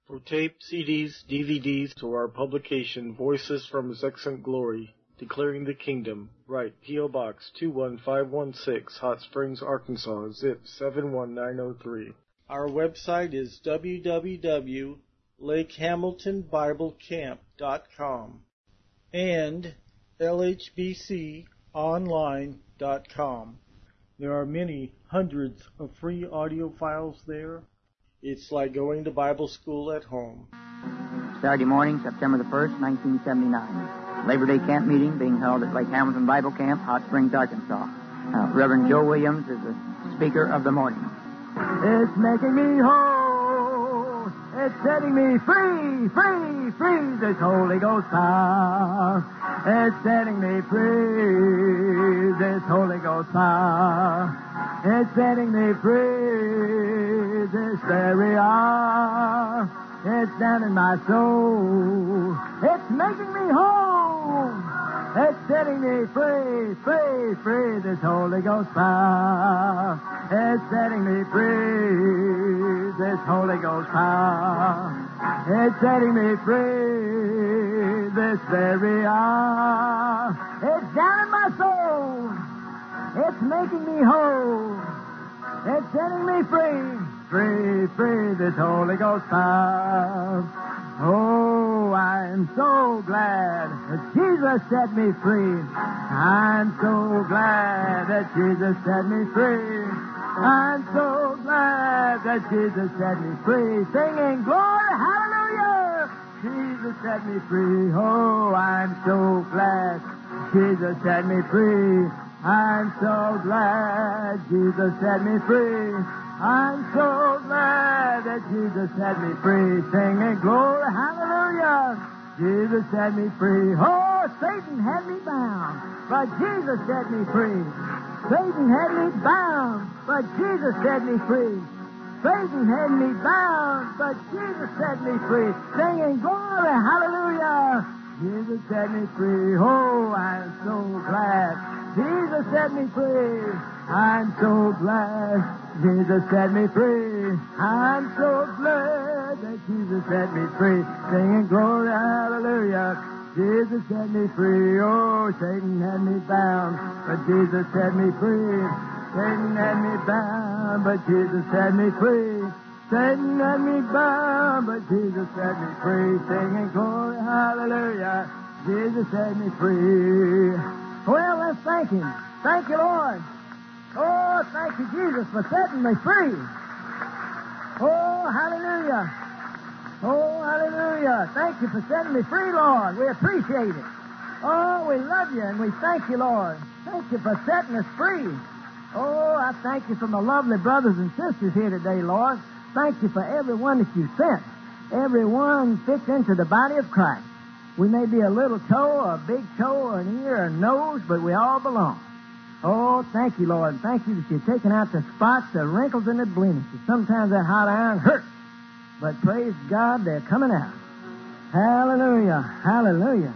For tape, CDs, DVDs, or our publication, Voices from His Excellent Glory, Declaring the Kingdom, write P.O. Box 21516, Hot Springs, Arkansas, zip 71903. Our website is www.lakehamiltonbiblecamp.com and lhbconline.com. There are many hundreds of free audio files there. It's like going to Bible school at home. Saturday morning, September the 1st, 1979. Labor Day camp meeting being held at Lake Hamilton Bible Camp, Hot Springs, Arkansas. Reverend Joe Williams is the speaker of the morning. It's making me whole. It's setting me free, free, free. This Holy Ghost power. It's setting me free. This Holy Ghost power. It's setting me free. This very hour. It's down in my soul. It's making me whole. It's setting me free, free, free. This Holy Ghost power. It's setting me free. This Holy Ghost power. It's setting me free. This very hour. It's down in my soul. It's making me whole. It's setting me free. Free, free, this Holy Ghost power. Oh, I'm so glad that Jesus set me free. I'm so glad that Jesus set me free. I'm so glad that Jesus set me free. Singing glory, hallelujah. Jesus set me free. Oh, I'm so glad Jesus set me free. I'm so glad Jesus set me free. I'm so glad that Jesus set me free. Singing glory, hallelujah. Jesus set me free. Oh, Satan had me bound, but Jesus set me free. Satan had me bound, but Jesus set me free. Satan had me bound, but Jesus set me free. Singing glory, hallelujah. Jesus set me free. Oh, I'm so glad Jesus set me free. I'm so glad Jesus set me free. I'm so glad that Jesus set me free. Singing glory, hallelujah. Jesus set me free. Oh, Satan had me bound, but Jesus set me free. Satan had me bound, but Jesus set me free. Satan had me bound, but Jesus set me free. Singing glory, hallelujah. Jesus set me free. Well, let's thank Him. Thank you, Lord. Oh, thank you, Jesus, for setting me free. Oh, hallelujah. Oh, hallelujah. Thank you for setting me free, Lord. We appreciate it. Oh, we love you, and we thank you, Lord. Thank you for setting us free. Oh, I thank you for my lovely brothers and sisters here today, Lord. Thank you for everyone that you sent. Everyone fits into the body of Christ. We may be a little toe, or a big toe, or an ear, or a nose, but we all belong. Oh, thank you, Lord. Thank you that you're taking out the spots, the wrinkles, and the blemishes. Sometimes that hot iron hurts, but praise God, they're coming out. Hallelujah, hallelujah.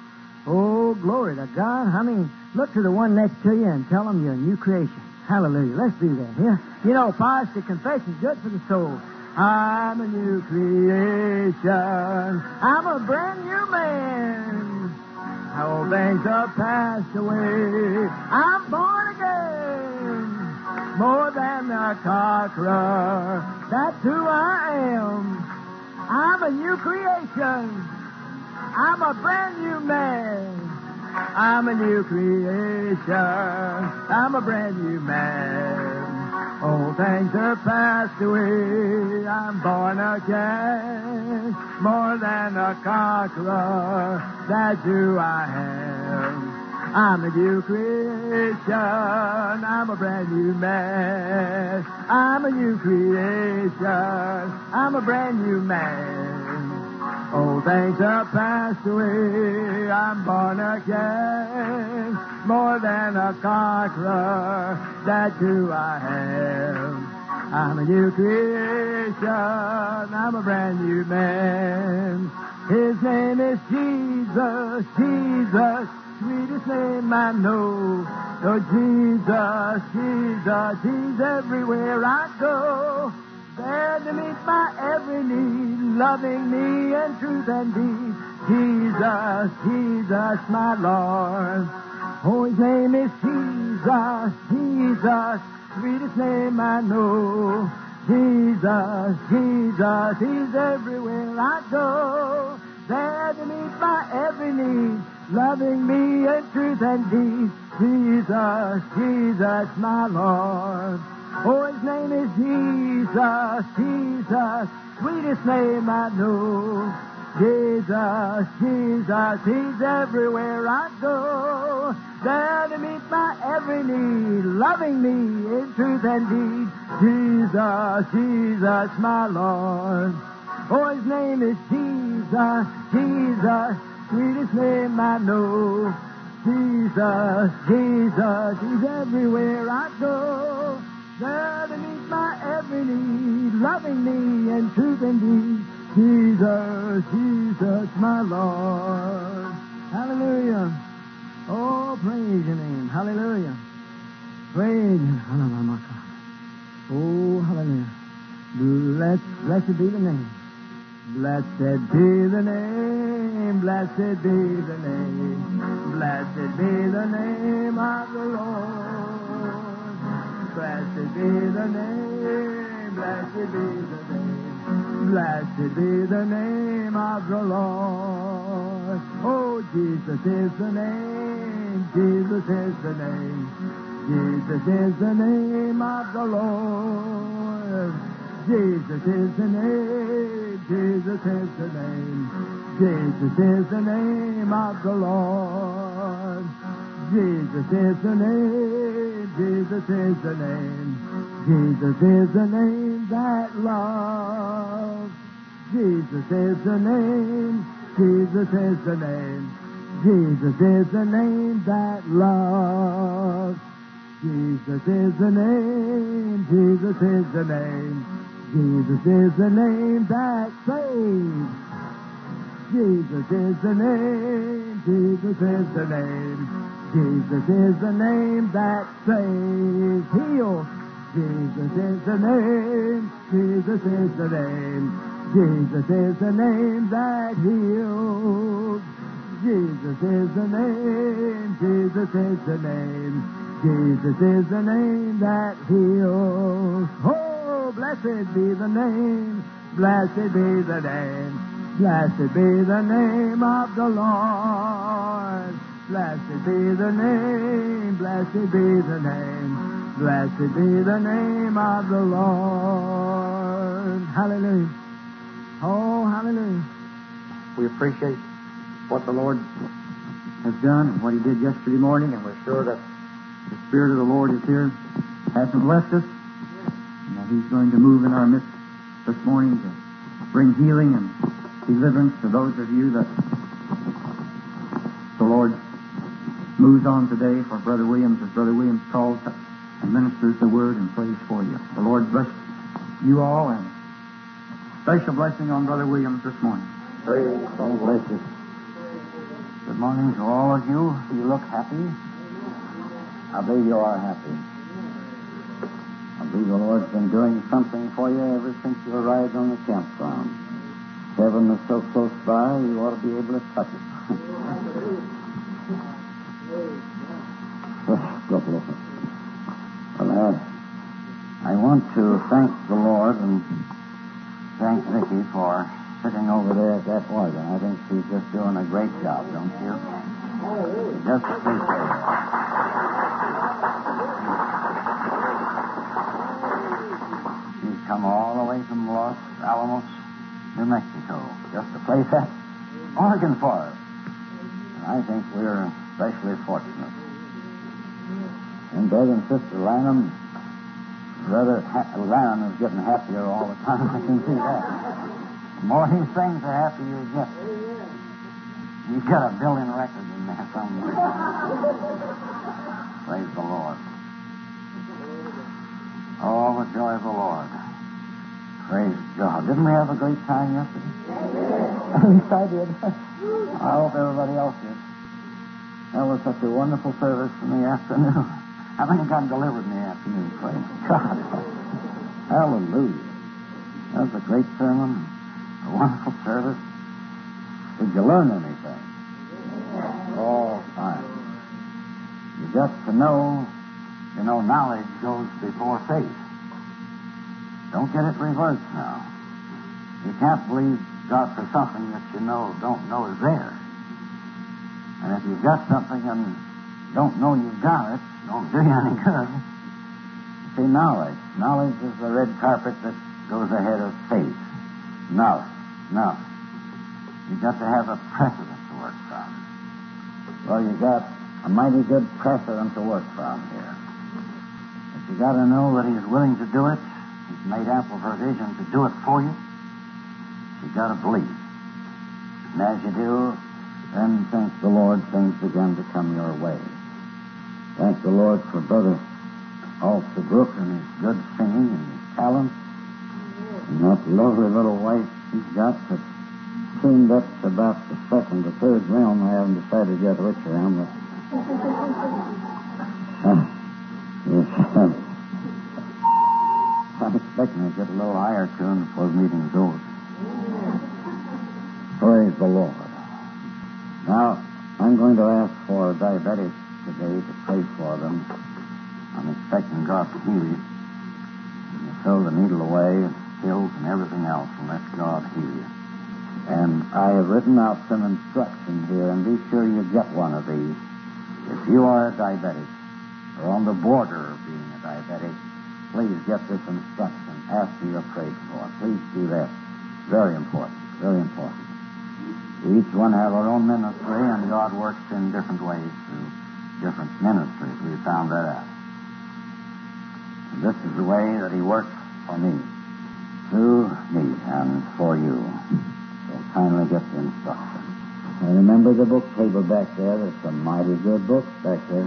Oh, glory to God. I mean, look to the one next to you and tell them you're a new creation. Hallelujah. Let's do that here. You know, positive confession is good for the soul. I'm a new creation. I'm a brand new man. Old things are passed away. I'm born again. More than a conqueror. That's who I am. I'm a new creation. I'm a brand new man. I'm a new creation. I'm a brand new man. Old things are passed away. I'm born again. More than a conqueror. That's who I am. I'm a new creation. I'm a brand new man. I'm a new creation. I'm a brand new man. Old things are passed away. I'm born again. More than a conqueror. That's who I am. I'm a new creation. I'm a brand new man. His name is Jesus. Jesus. Sweetest name I know. Oh, Jesus, Jesus, He's everywhere I go. there to meet my every need, loving me in truth and deed. Jesus, Jesus, my Lord. Oh, his name is Jesus, Jesus, sweetest name I know. Jesus, Jesus, he's everywhere I go. There to meet my every need, loving me in truth and deed. Jesus, Jesus, my Lord. Oh, his name is Jesus, Jesus, sweetest name I know. Jesus, Jesus, he's everywhere I go. There to meet my every need, loving me in truth and deed. Jesus, Jesus, my Lord. Oh, his name is Jesus, Jesus, sweetest name I know. Jesus, Jesus, he's everywhere I go. There to meet my every need, loving me in truth and deed. Jesus, Jesus, my Lord. Hallelujah. Oh, praise your name. Hallelujah. Praise you. Oh, hallelujah. Blessed be the name. Blessed be the name. Blessed be the name. Blessed be the name of the Lord. Blessed be the name. Blessed be the name. Blessed be the name of the Lord. Oh, Jesus is the name. Jesus is the name. Jesus is the name of the Lord. Jesus is the name. Jesus is the name. Jesus is the name of the Lord. Jesus is the name. Jesus is the name. Jesus is the name that loves. Jesus is the name. Jesus is the name. Jesus is the name that loves. Jesus is the name. Jesus is the name. Jesus is the name that saves. Jesus is the name. Jesus is the name. Jesus is the name that saves. Heals. Jesus is the name. Jesus is the name. Jesus is the name that heals. Jesus is the name. Jesus is the name. Jesus is the name that heals. Oh, blessed be the name. Blessed be the name. Blessed be the name of the Lord. Blessed be the name. Blessed be the name. Blessed be the name of the Lord. Hallelujah. Oh, hallelujah. We appreciate what the Lord has done and what he did yesterday morning, and we're sure that the Spirit of the Lord is here, hasn't left us, and that he's going to move in our midst this morning to bring healing and deliverance to those of you that the Lord moves on today for Brother Williams, as Brother Williams calls and ministers the word and prays for you. The Lord bless you all, and special blessing on Brother Williams this morning. Praise God bless you. Good morning to all of you. You look happy. I believe you are happy. I believe the Lord's been doing something for you ever since you arrived on the campground. Heaven is so close by, you ought to be able to touch it. God bless you. Well, I want to thank the Lord and thank Vicki for sitting over there at that organ. I think she's just doing a great job, don't you? Just appreciate it. She's come all the way from Los Alamos, New Mexico, just to play that organ for us. And I think we're especially fortunate. And Brother and Sister Lanham, Lanham is getting happier all the time. I can see that. The more he sings, the happier you get. He's got a built-in record in there somewhere. Praise the Lord. Oh, the joy of the Lord. Praise God. Didn't we have a great time yesterday? At least I did. I hope everybody else did. That was such a wonderful service in the afternoon. How many got delivered in the afternoon? Praise God. Hallelujah. That was a great sermon, a wonderful service. Did you learn anything? All fine. You got to know, knowledge goes before faith. Don't get it reversed now. You can't believe God for something that you don't know is there. And if you've got something and don't know you've got it, don't do you any good. See, knowledge is the red carpet that goes ahead of faith. Knowledge. You've got to have a precedent to work from. Well, you got a mighty good precedent to work from here. But you got to know that He's willing to do it. He's made ample provision to do it for you. You got to believe. And as you do, then thank the Lord, things begin to come your way. Thank the Lord for Brother Alstabrook and his good singing and his talent. And that lovely little wife he's got that tuned up to about the second or third realm. I haven't decided yet which realm. I'm expecting to get a little higher tune before the meeting's over. Praise the Lord. Now, I'm going to ask for diabetics today to pray for them. I'm expecting God to heal you. And you throw the needle away, pills and everything else, and let God heal you. And I have written out some instructions here, and be sure you get one of these. If you are a diabetic, or on the border of being a diabetic, please get this instruction after you're prayed for. Please do that. Very important. Very important. We each one have our own ministry, and God works in different ways through different ministries. We found that out. And this is the way that He works for me, through me, and for you. So kindly get the instruction. And remember the book table back there. There's some mighty good books back there.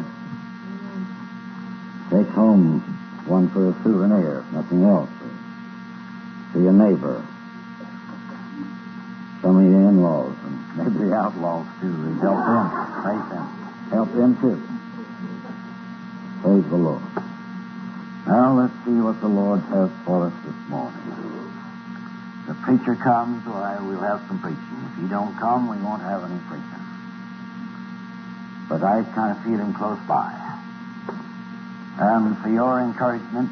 Take home one for a souvenir, if nothing else. To your neighbor. Some of your in-laws, and maybe the outlaws, too. They help them. Praise them. Help them, too. Praise the Lord. Now, let's see what the Lord has for us this morning. The preacher comes, we'll have some preaching. If he don't come, we won't have any preaching. But I kind of feel him close by. And for your encouragement,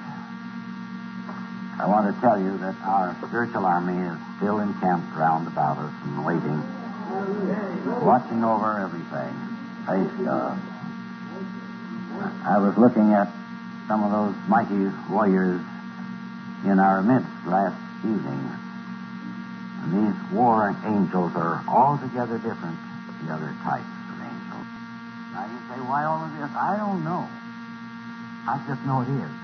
I want to tell you that our spiritual army is still encamped round about us and waiting, watching over everything. Praise God. I was looking at some of those mighty warriors in our midst last evening. And these war angels are altogether different from the other types of angels. Now you say, why all of this? I don't know. I just know it is.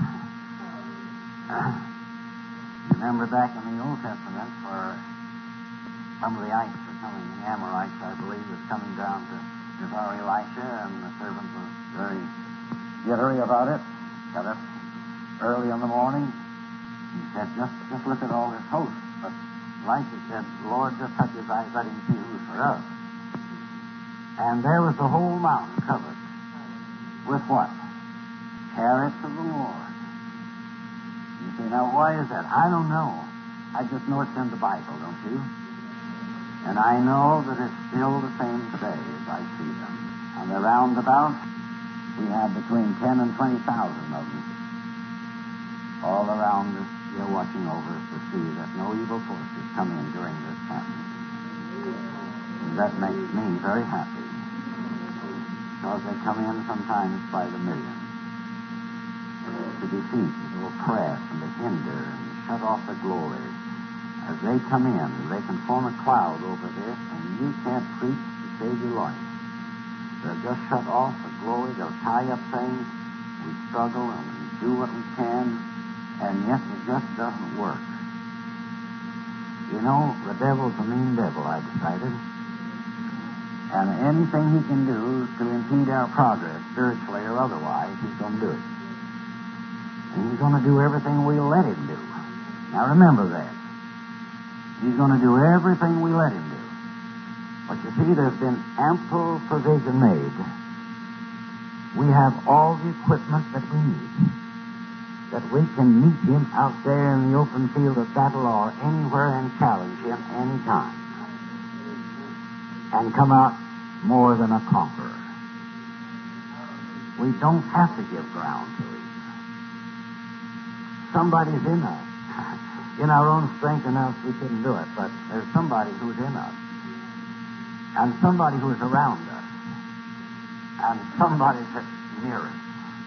Remember back in the Old Testament where some of the ice were coming, the Amorites, I believe, was coming down to devour Elisha, and the servant was very jittery about it. Got up early in the morning. He said, just look at all this host. But Elisha said, Lord, just touch his eyes, let him see who's for us. And there was the whole mountain covered with what? Chariots of the Lord. You say, now why is that? I don't know. I just know it's in the Bible, don't you? And I know that it's still the same today as I see them. On the roundabouts, we have between 10 and 20,000 of them all around us here watching over us to see that no evil forces come in during this campaign. And that makes me very happy because they come in sometimes by the millions to defeat and to oppress and to hinder and shut off the glory. As they come in, they can form a cloud over this, and you can't preach to save your life. They'll just shut off the glory. They'll tie up things. We struggle and we do what we can, and yet it just doesn't work. You know, the devil's a mean devil, I decided. And anything he can do to impede our progress, spiritually or otherwise, he's going to do it. And he's going to do everything we'll let him do. Now remember that. He's going to do everything we let him do. But you see, there's been ample provision made. We have all the equipment that we need. that we can meet him out there in the open field of battle or anywhere and challenge him any time and come out more than a conqueror. We don't have to give ground to him. Somebody's in us. In our own strength and else we couldn't do it, but there's somebody who's in us and somebody who's around us and somebody that's near us.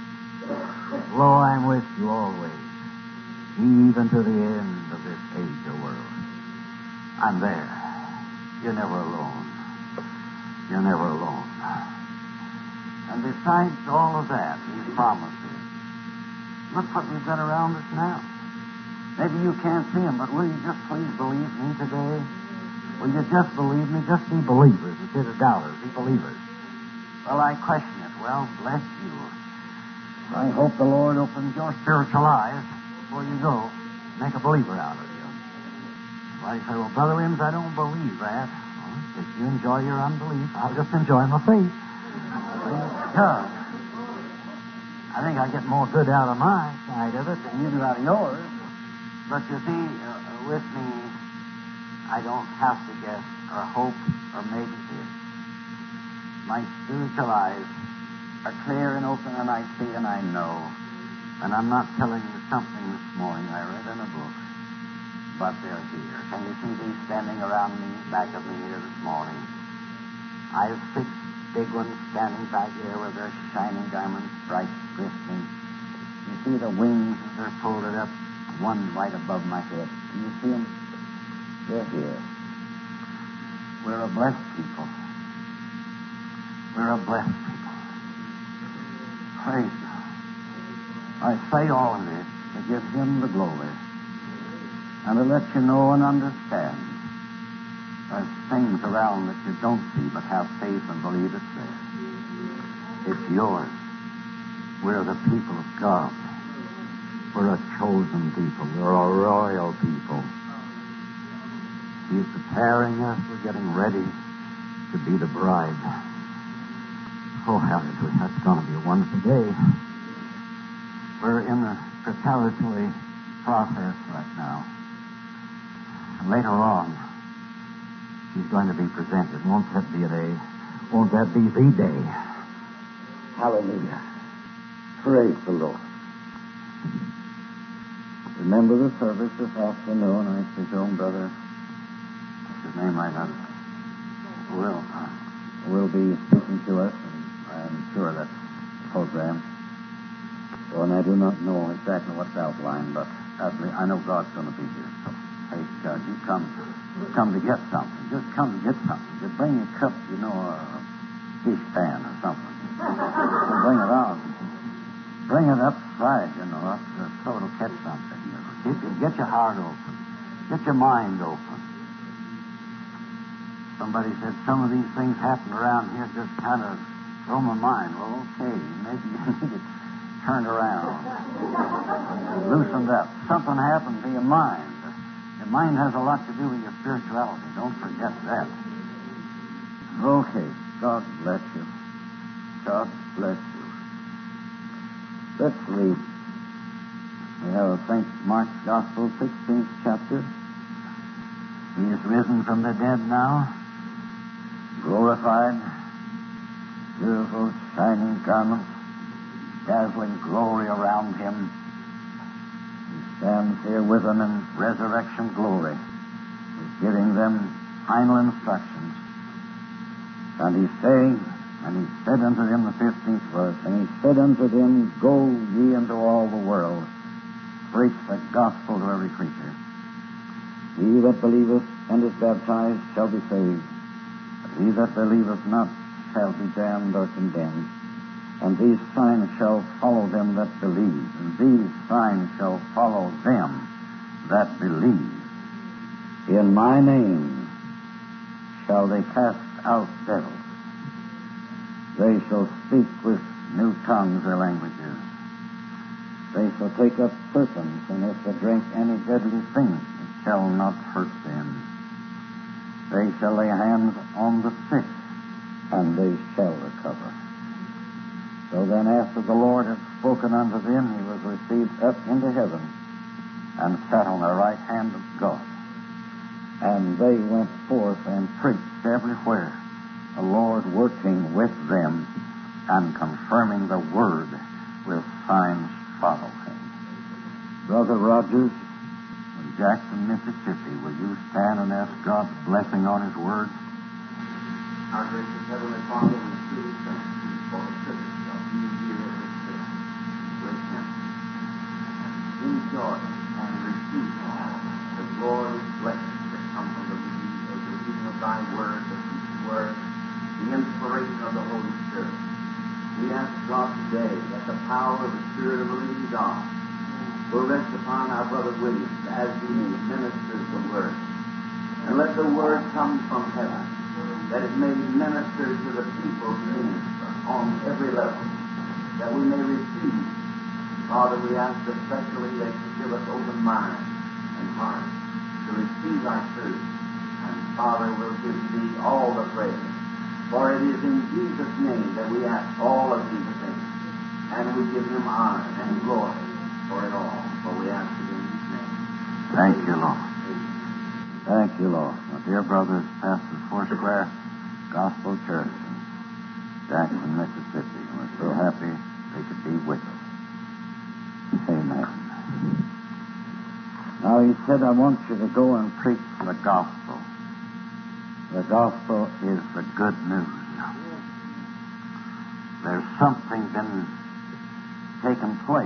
Lo, I'm with you always, even to the end of this age or world. I'm there. You're never alone. You're never alone. And besides all of that, these promises, look what we've got around us now. Maybe you can't see them, but will you just please believe me today? Will you just believe me? Just be believers instead of doubters. Be believers. Well, I question it. Well, bless you. I hope the Lord opens your spiritual eyes before you go. Make a believer out of you. Well, you say, well, Brother Williams, I don't believe that. Well, if you enjoy your unbelief, I'll just enjoy my faith. Because I think I get more good out of my side of it than you do out of yours. But you see, with me, I don't have to guess or hope or meditate. My spiritual eyes are clear and open, and I see and I know. And I'm not telling you something this morning I read in a book, but they're here. Can you see these standing around me, back of me here this morning? I have 6 big ones standing back here with their shining diamond stripes glistening. You see the wings as they're folded up, one right above my head. Can you see them? They're here. We're a blessed people. We're a blessed people. Praise God. I say all of this to give him the glory and to let you know and understand there's things around that you don't see, but have faith and believe it's there. It's yours. We're the people of God. We're a chosen people. We're a royal people. He's preparing us. We're getting ready to be the bride. Oh, hallelujah. That's going to be a wonderful day. We're in the preparatory process right now. And later on, he's going to be presented. Won't that be a day? Won't that be the day? Hallelujah. Praise the Lord. Remember the service this afternoon. I presume Brother, what's his name right now? Will be speaking to us, and I'm sure that's the program. So, and I do not know exactly what's outlined, but I know God's going to be here. So, praise God. You come to get something. Just come to get something. Just bring a cup, a fish pan or something. Bring it out. Bring it upside, up so it'll catch something. Get your heart open. Get your mind open. Somebody said some of these things happen around here just kind of throw my mind. Well, okay, maybe you need to turn around. Loosened up. Something happened to your mind. Your mind has a lot to do with your spirituality. Don't forget that. Okay. God bless you. God bless you. Let's read. We have St. Mark's Gospel, 16th chapter. He is risen from the dead now, glorified, beautiful, shining garments, dazzling glory around him. He stands here with them in resurrection glory. He's giving them final instructions. And he's saying, and he said unto them, the 15th verse, and he said unto them, Go ye into all the world, preach the gospel to every creature. He that believeth and is baptized shall be saved, but he that believeth not shall be damned or condemned. And these signs shall follow them that believe, and these signs shall follow them that believe. In my name shall they cast out devils. They shall speak with new tongues or languages. They shall take up serpents, and if they drink any deadly thing, it shall not hurt them. They shall lay hands on the sick, and they shall recover. So then after the Lord had spoken unto them, he was received up into heaven and sat on the right hand of God. And they went forth and preached everywhere, the Lord working with them and confirming the word with signs following. Brother Rogers from Jackson, Mississippi, will you stand and ask God's blessing on his word? Our gracious Heavenly Father, we truly thank you for the privilege of being here at this day. With him. Enjoy and receive the glorious blessings that come from the reading of thy word, the teaching word, the inspiration of the Holy Spirit. We ask God today that the power of the Spirit of the living God will rest upon our brother Williams as he ministers the word. And let the word come from heaven, that it may minister to the people's needs on every level, that we may receive. Father, we ask especially that you give us open mind and heart to receive thy truth. And Father, we'll give thee all the praise. For it is in Jesus' name that we ask all of these things. And we give him honor and glory for it all. For we ask it in his name. Thank you, Lord. Thank you, Lord. My dear brothers, Pastor Foursquare Gospel Church in Jackson, Mississippi. We're so happy they could be with us. Amen. Now he said, I want you to go and preach the gospel. The gospel is the good news. There's something been taking place.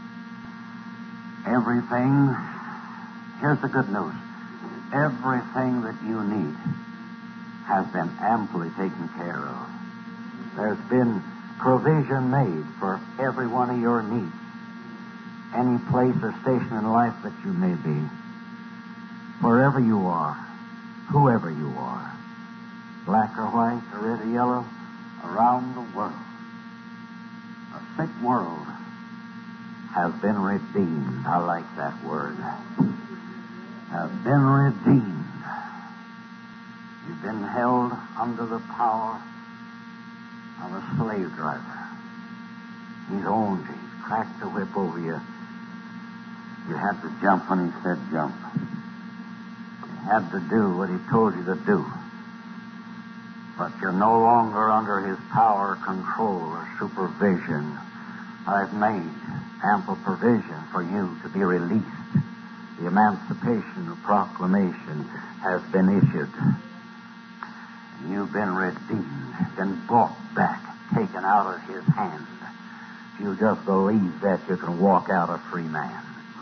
Everything, here's the good news. Everything that you need has been amply taken care of. There's been provision made for every one of your needs. Any place or station in life that you may be, wherever you are, whoever you are, black or white or red or yellow, around the world, a sick world has been redeemed. I like that word. Has been redeemed. You've been held under the power of a slave driver. He's owned you. He's cracked the whip over you. You had to jump when he said jump. You had to do what he told you to do. But you're no longer under his power, control, or supervision. I've made ample provision for you to be released. The Emancipation Proclamation has been issued. You've been redeemed, been bought back, taken out of his hand. If you just believe that, you can walk out a free man.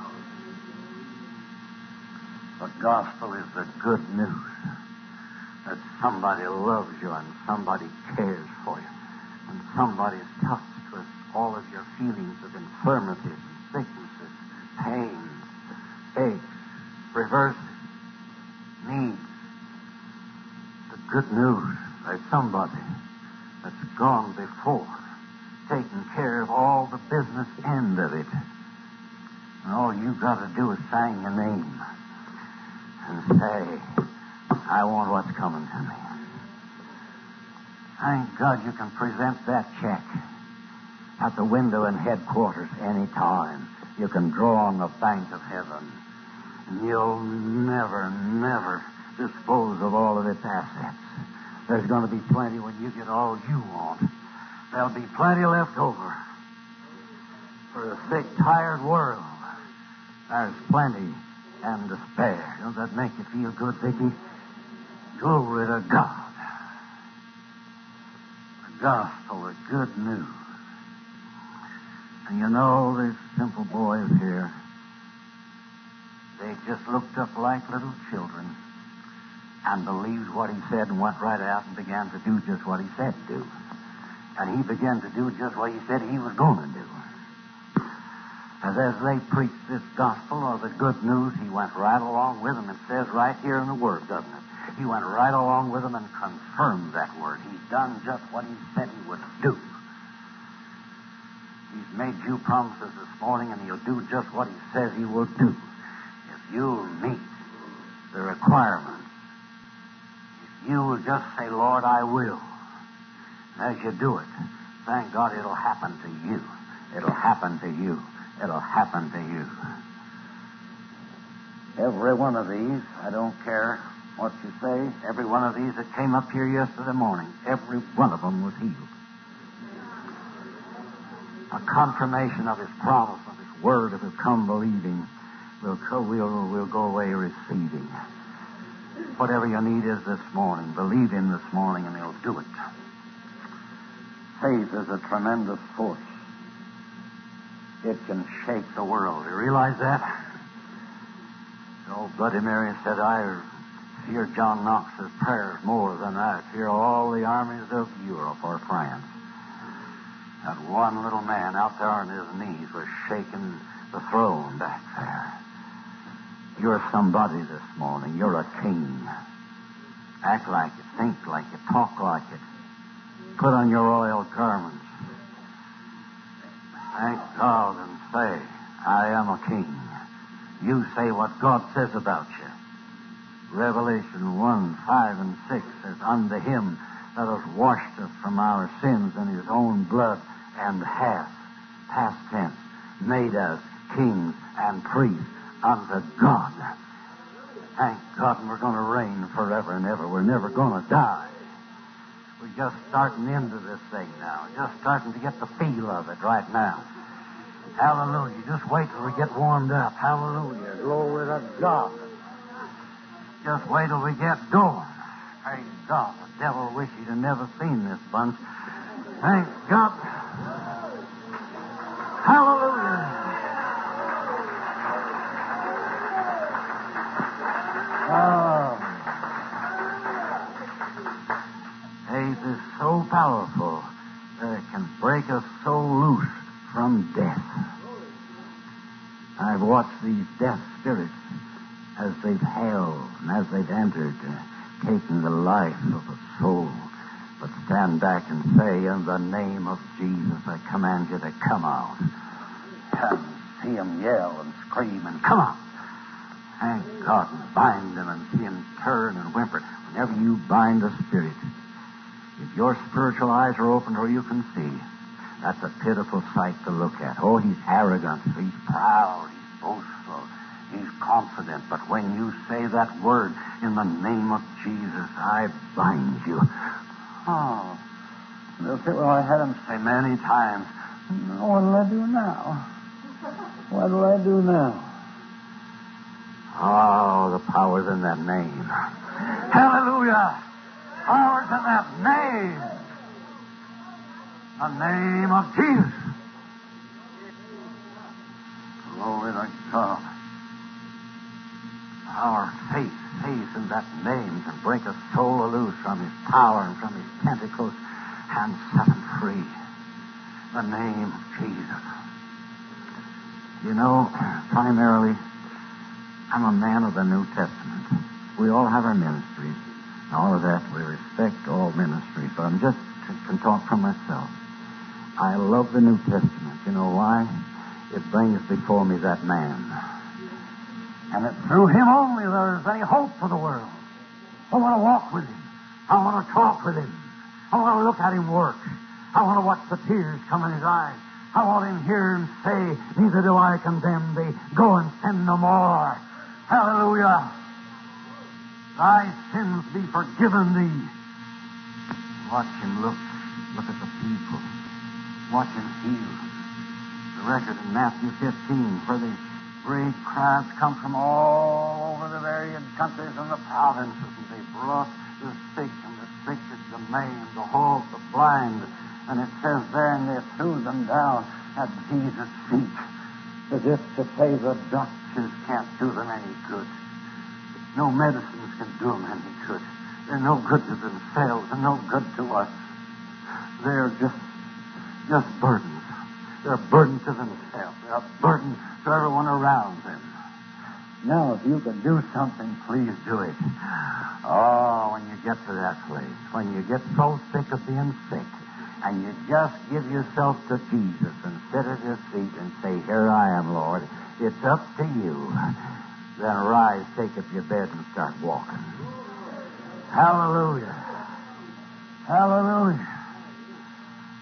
The gospel is the good news that somebody loves you and somebody cares for you. And somebody is touched with all of your feelings of infirmities and sicknesses, pains, aches, reverses, needs. The good news, there's somebody that's gone before, taking care of all the business end of it. And all you've got to do is sign your name and say, I want what's coming to me. Thank God you can present that check at the window in headquarters any time. You can draw on the bank of heaven. And you'll never, never dispose of all of its assets. There's going to be plenty when you get all you want. There'll be plenty left over. For a sick, tired world, there's plenty and to spare. Don't that make you feel good, Vicki? Glory to God. The gospel, the good news. And you know, these simple boys here, they just looked up like little children and believed what he said and went right out and began to do just what he said to do. And he began to do just what he said he was going to do. As they preached this gospel or the good news, he went right along with them. It says right here in the Word, doesn't it? He went right along with them and confirmed that word. He's done just what he said he would do. He's made you promises this morning, and he'll do just what he says he will do. If you'll meet the requirements, if you will just say, Lord, I will. And as you do it, thank God it'll happen to you. It'll happen to you. It'll happen to you. Every one of these, I don't care what you say, every one of these that came up here yesterday morning, every one of them was healed. A confirmation of His promise, of His word, if we'll come believing, we'll go away receiving. Whatever your need is this morning, believe in this morning and He'll do it. Faith is a tremendous force. It can shake the world. You realize that? Old Bloody Mary said, I fear John Knox's prayers more than I fear all the armies of Europe or France. That one little man out there on his knees was shaking the throne back there. You're somebody this morning. You're a king. Act like it, think like it, talk like it. Put on your royal garments. Thank God and say, I am a king. You say what God says about you. Revelation 1, 5, and 6 says, unto Him that has washed us from our sins in His own blood and hath, past tense, made us kings and priests unto God. Thank God, and we're going to reign forever and ever. We're never going to die. We're just starting into this thing now. Just starting to get the feel of it right now. Hallelujah. Just wait till we get warmed up. Hallelujah. Glory to God. Just wait till we get going. Praise God. The devil wish he'd have never seen this bunch. Thank God. Hallelujah. Faith is so powerful that it can break us so loose from death. I've watched these death spirits as they've held and as they've entered, taking the life of a soul. But stand back and say, in the name of Jesus, I command you to come out. And see them yell and scream and come out. Thank God, and bind them and see them turn and whimper. Whenever you bind a spirit, if your spiritual eyes are open or you can see, that's a pitiful sight to look at. Oh, he's arrogant, he's proud, he's boastful, he's confident. But when you say that word, in the name of Jesus, I bind you. Oh, they'll say, well, I had him say many times, what'll I do now? What'll I do now? Oh, the power's in that name. Hallelujah! Power's in that name. The name of Jesus. Glory to God. Our faith in that name can break a soul loose from his power and from his tentacles and set him free. The name of Jesus. You know, primarily, I'm a man of the New Testament. We all have our ministries. And all of that, we respect all ministries. But I'm just can talk for myself. I love the New Testament. You know why? It brings before me that man. And it's through him only there is any hope for the world. I want to walk with him. I want to talk with him. I want to look at him work. I want to watch the tears come in his eyes. I want him hear him say, neither do I condemn thee. Go and sin no more. Hallelujah. Thy sins be forgiven thee. Watch him look at the people. Watch him heal. The record in Matthew 15 where the great crowds come from all over the various countries and the provinces, and they brought the sick and the sick, the maimed, the halt, the blind, and it says there, and they threw them down at Jesus' feet, as if to say the doctors can't do them any good. No medicines can do them any good. They're no good to themselves and no good to us. They're just burdens. They're a burden to themselves. They're a burden to everyone around them. Now, if you can do something, please do it. Oh, when you get to that place, when you get so sick of being sick, and you just give yourself to Jesus and sit at his feet and say, here I am, Lord. It's up to you. Then rise, take up your bed, and start walking. Hallelujah. Hallelujah.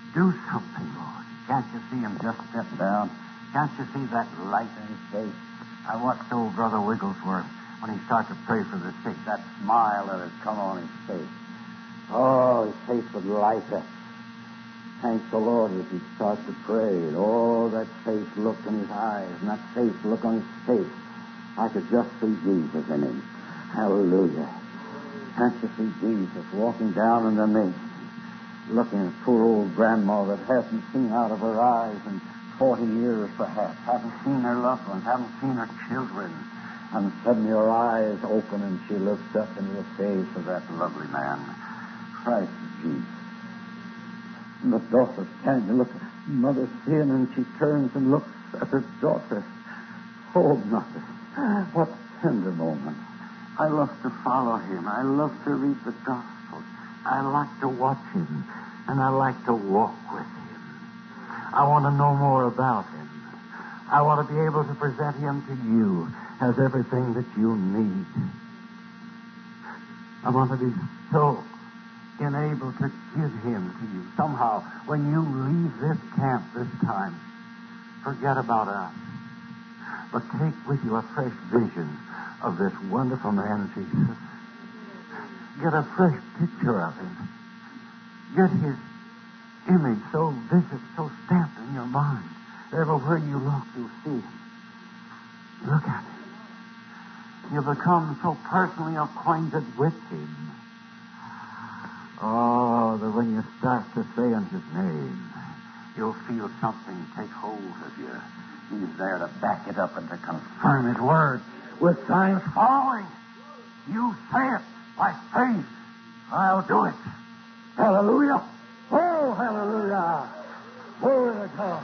Do something, Lord. Can't you see him just step down? Can't you see that light in his face? I watched old Brother Wigglesworth when he started to pray for the sick. That smile that had come on his face. Oh, his face would light up. Thank the Lord as he started to pray. And oh, that faith look in his eyes and that faith look on his face. I could just see Jesus in him. Hallelujah. Can't you see Jesus walking down in the midst, looking at poor old grandma that hasn't seen out of her eyes in 40 years perhaps, haven't seen her loved ones, haven't seen her children, and suddenly her eyes open and she looks up into the face of that lovely man, Christ Jesus. And the daughter standing to look at Mother seeing, and she turns and looks at her daughter. Oh, Mother, what tender moment. I love to follow him. I love to read the Gospel. I like to watch him, and I like to walk with him. I want to know more about him. I want to be able to present him to you as everything that you need. I want to be so enabled to give him to you. Somehow, when you leave this camp this time, forget about us, but take with you a fresh vision of this wonderful man, Jesus. Get a fresh picture of him. Get his image so vivid, so stamped in your mind. Everywhere you look, you'll see him. Look at him. You become so personally acquainted with him. Oh, that when you start to say in his name, you'll feel something take hold of you. He's there to back it up and to confirm his word with signs following. You say it by faith. I'll do it. Hallelujah. Oh, hallelujah. Glory to God.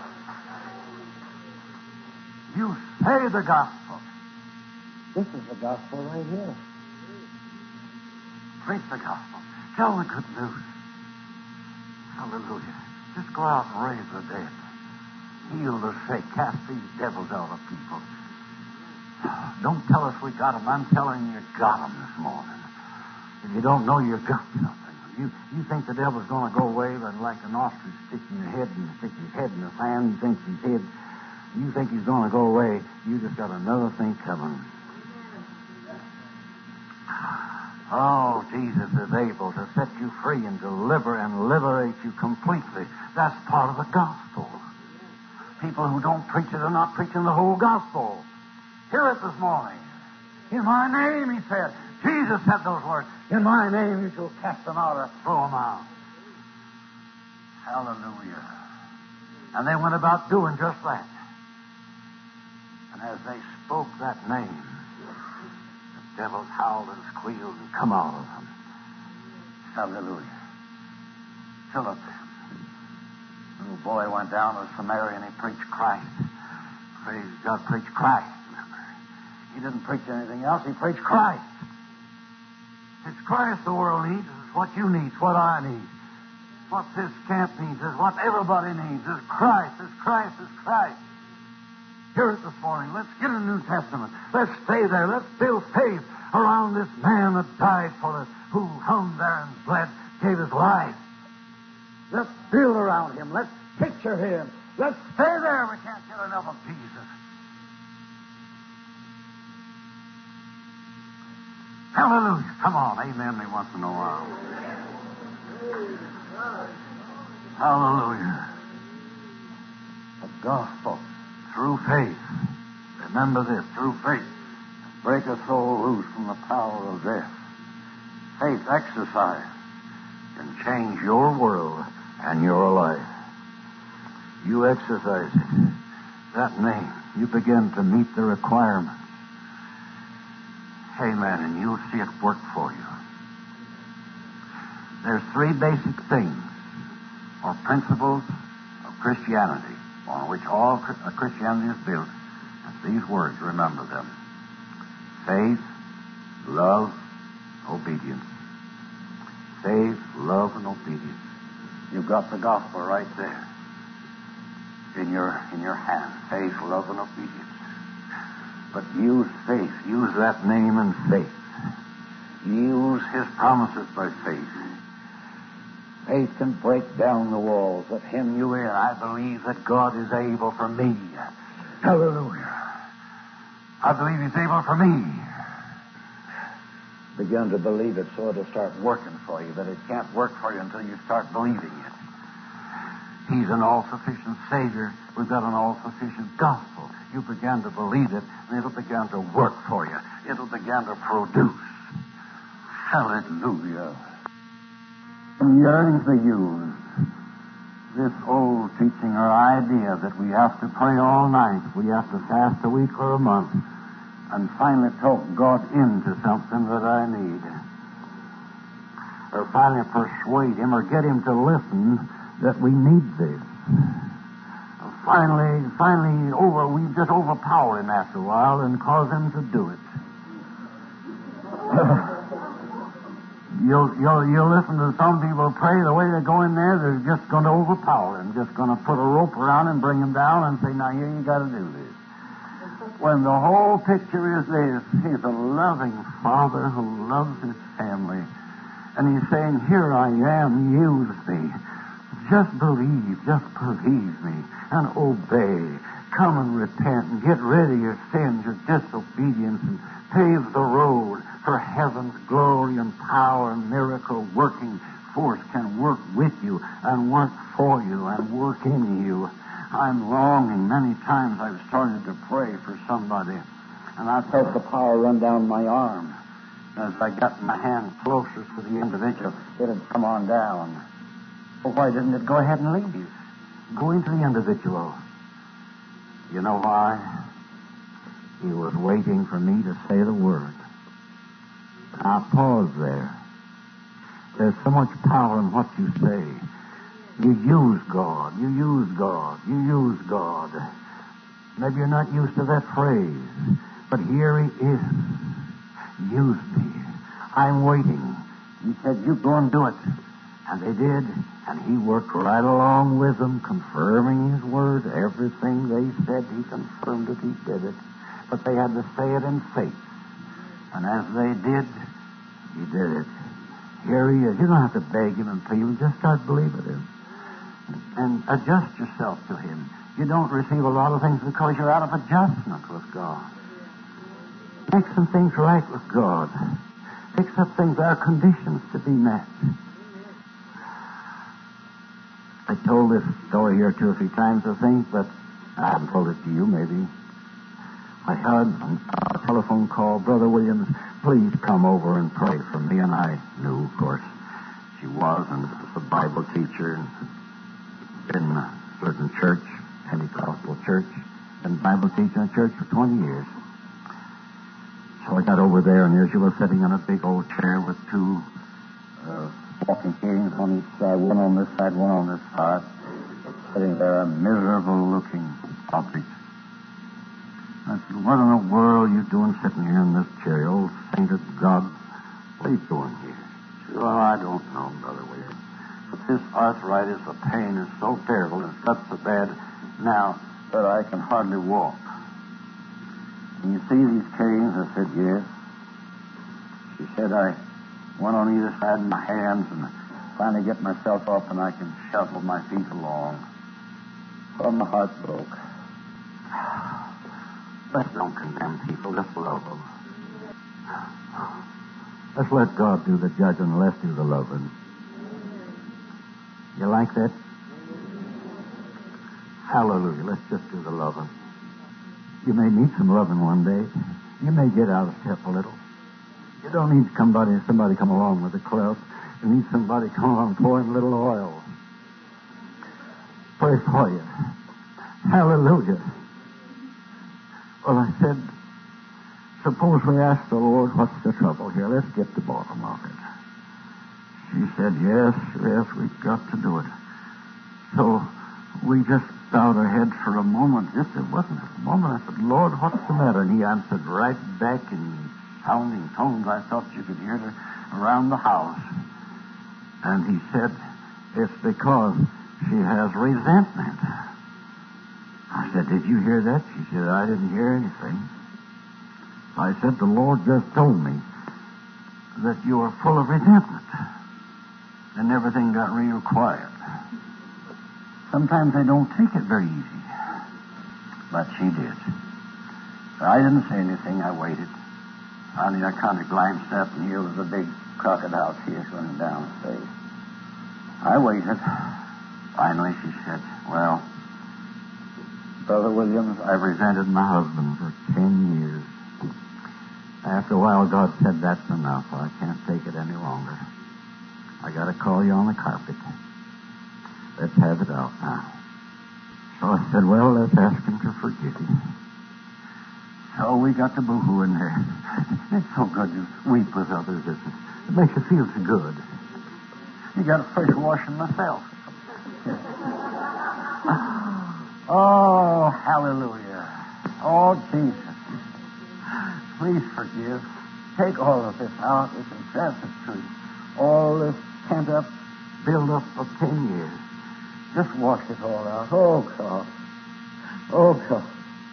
You say the gospel. This is the gospel right here. Preach the gospel. Tell the good news. Hallelujah. Just go out and raise the dead. Heal the sick. Cast these devils out of people. Don't tell us we got them. I'm telling you, you got them this morning. If you don't know you got something, you think the devil's going to go away and like an ostrich sticking his head in the sand. You think he's hid. You think he's going to go away. You just got another thing coming. Oh, Jesus is able to set you free and deliver and liberate you completely. That's part of the gospel. People who don't preach it are not preaching the whole gospel. Hear it this morning. In my name, he said. Jesus said those words. In my name you shall cast them out or throw them out. Hallelujah. And they went about doing just that. And as they spoke that name, the devils howled and squealed and come out of them. Hallelujah. Philip, little boy, went down to Samaria and he preached Christ. Praise God, preached Christ, remember. He didn't preach anything else, he preached Christ. It's Christ the world needs. It's what you need. It's what I need. What this camp needs is what everybody needs. It's Christ. It's Christ. It's Christ. Hear it this morning. Let's get a New Testament. Let's stay there. Let's build faith around this man that died for us, who hung there and bled, gave his life. Let's build around him. Let's picture him. Let's stay there. We can't get enough of Jesus. Hallelujah. Come on. Amen me once in a while. Hallelujah. The gospel through faith. Remember this, through faith. Break a soul loose from the power of death. Faith exercise can change your world and your life. You exercise it. That name, you begin to meet the requirements. Amen, and you'll see it work for you. There's three basic things or principles of Christianity on which all Christianity is built. It's these words, remember them. Faith, love, obedience. Faith, love, and obedience. You've got the gospel right there in your hand. Faith, love, and obedience. But use faith. Use that name in faith. Use his promises by faith. Faith can break down the walls that hem you in. I believe that God is able for me. Hallelujah. I believe He's able for me. Begin to believe it so it'll start working for you, but it can't work for you until you start believing it. He's an all-sufficient Savior. We've got an all-sufficient gospel. You begin to believe it, and it'll begin to work for you. It'll begin to produce. Hallelujah. I'm yearning to use this old teaching or idea that we have to pray all night, we have to fast a week or a month, and finally talk God into something that I need. Or finally persuade Him or get Him to listen that we need this. Finally, we just overpower Him after a while and cause Him to do it. You'll listen to some people pray, the way they go in there, they're just going to overpower Him, just going to put a rope around Him, bring Him down, and say, now here you got to do this. When the whole picture is this, He's a loving Father who loves His family. And He's saying, here I am, use me. Just believe me, and obey. Come and repent and get rid of your sins, your disobedience, and pave the road for heaven's glory and power and miracle working force can work with you and work for you and work in you. I'm longing. Many times I've started to pray for somebody, and I felt the power run down my arm. As I got my hand closer to the individual, it had come on down. Well, why didn't it go ahead and leave? Go into the individual. You know why? He was waiting for me to say the word. Now pause there. There's so much power in what you say. You use God. You use God. You use God. Maybe you're not used to that phrase, but here He is. Use me. I'm waiting. He said, you go and do it. And they did. And He worked right along with them, confirming His word. Everything they said, He confirmed it. He did it. But they had to say it in faith. And as they did, He did it. Here He is. You don't have to beg Him and plead Him. Just start believing Him. And adjust yourself to Him. You don't receive a lot of things because you're out of adjustment with God. Make some things right with God. Fix up things that are conditions to be met. I told this story here 2 or 3 times, I think, but I haven't told it to you, maybe. I had a telephone call, Brother Williams, please come over and pray for me. And I knew, of course, she was, and was a Bible teacher, and lived in church, Pentecostal church, and Bible teacher in church for 20 years. So I got over there, and here she was sitting on a big old chair with 2 walking canes on each side, one on this side, one on this side, sitting there, a miserable-looking object. I said, what in the world are you doing sitting here in this chair, you old saint of God? What are you doing here? She said, well, I don't know, Brother William. But this arthritis, the pain is so terrible, and it's got so bad now that I can hardly walk. And you see these canes? I said, yes. She said, I one on either side of my hands and finally get myself up and I can shuffle my feet along. Well, my heart broke. Let's don't condemn people. Let's love them. Let's let God do the judging and let's do the loving. You like that? Hallelujah. Let's just do the loving. You may need some loving one day. You may get out of step a little. You don't need somebody come along with a club. You need somebody come along pouring a little oil. Pray for you. Hallelujah. Well, I said, suppose we ask the Lord, what's the trouble here? Let's get the bottom of it. She said, yes, we've got to do it. So we just bowed our heads for a moment. It wasn't a moment. I said, Lord, what's the matter? And He answered right back in sounding tones. I thought you could hear it around the house. And He said, it's because she has resentment. I said, did you hear that? She said, I didn't hear anything. I said, the Lord just told me that you are full of resentment. And everything got real quiet. Sometimes they don't take it very easy. But she did. So I didn't say anything. I waited. Finally, I kind of glanced up, and here was a big crocodile tear running down his face. I waited. Finally, she said, well, Brother Williams, I've resented my husband for 10 years. After a while, God said, that's enough. I can't take it any longer. I got to call you on the carpet. Let's have it out now. So I said, well, let's ask him to forgive you. So we got the boo-hoo in there. It's so good to weep with others, isn't it? It makes you feel so good. You got a fresh washing myself. Oh, hallelujah. Oh, Jesus. Please forgive. Take all of this out. This incessant truth. All this pent-up, build-up of 10 years. Just wash it all out. Oh, God. Oh, God.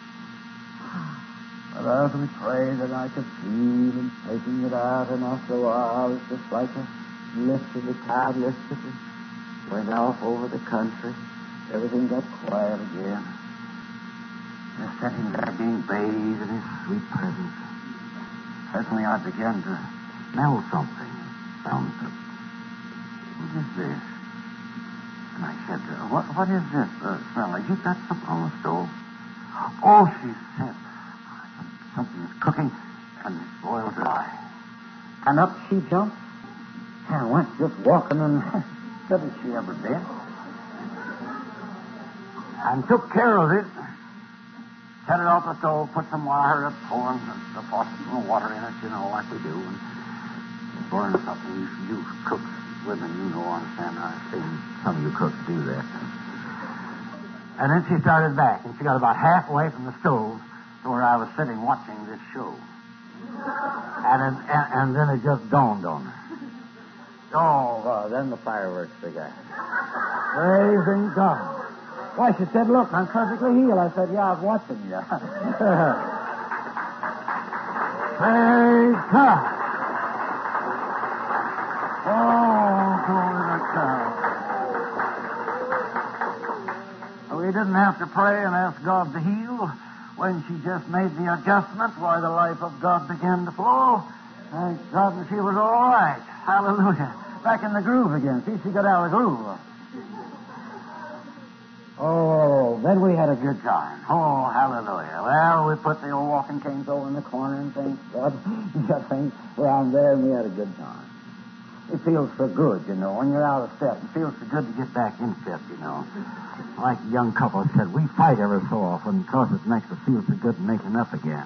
But as we prayed, and I could feel him taking it out, and after a while, it's just like a lifted, the tide lifted, and went off over the country. Everything got quiet again. Just sitting there being bathed in his sweet presence. Suddenly I began to smell something. Found it. What is this? And I said, what is this smell? Have you got something on the stove? Oh, she said, something's cooking, and it's boiled dry. And up she jumped, and went just walking, and couldn't she ever been? And took care of it. Set it off the stove, put some wire up, pouring the faucet and water in it, like we do, and burn something. You cooks, women, understand. I've seen some of you cooks do that. And then she started back, and she got about halfway from the stove to where I was sitting watching this show. And then it just dawned on her. Oh, then the fireworks began. Praising God. Why, she said, look, I'm perfectly healed. I said, yeah, I'm watching you. Praise God. Oh, glory to God. We didn't have to pray and ask God to heal. When she just made the adjustment, why, the life of God began to flow. Thank God, and she was all right. Hallelujah. Back in the groove again. See, she got out of the groove. Oh, then we had a good time. Oh, hallelujah. Well, we put the old walking canes over in the corner and things. God, we got things around there, and we had a good time. It feels so good, when you're out of step. It feels so good to get back in step, Like a young couple said, we fight ever so often because it makes us feel so good making up again.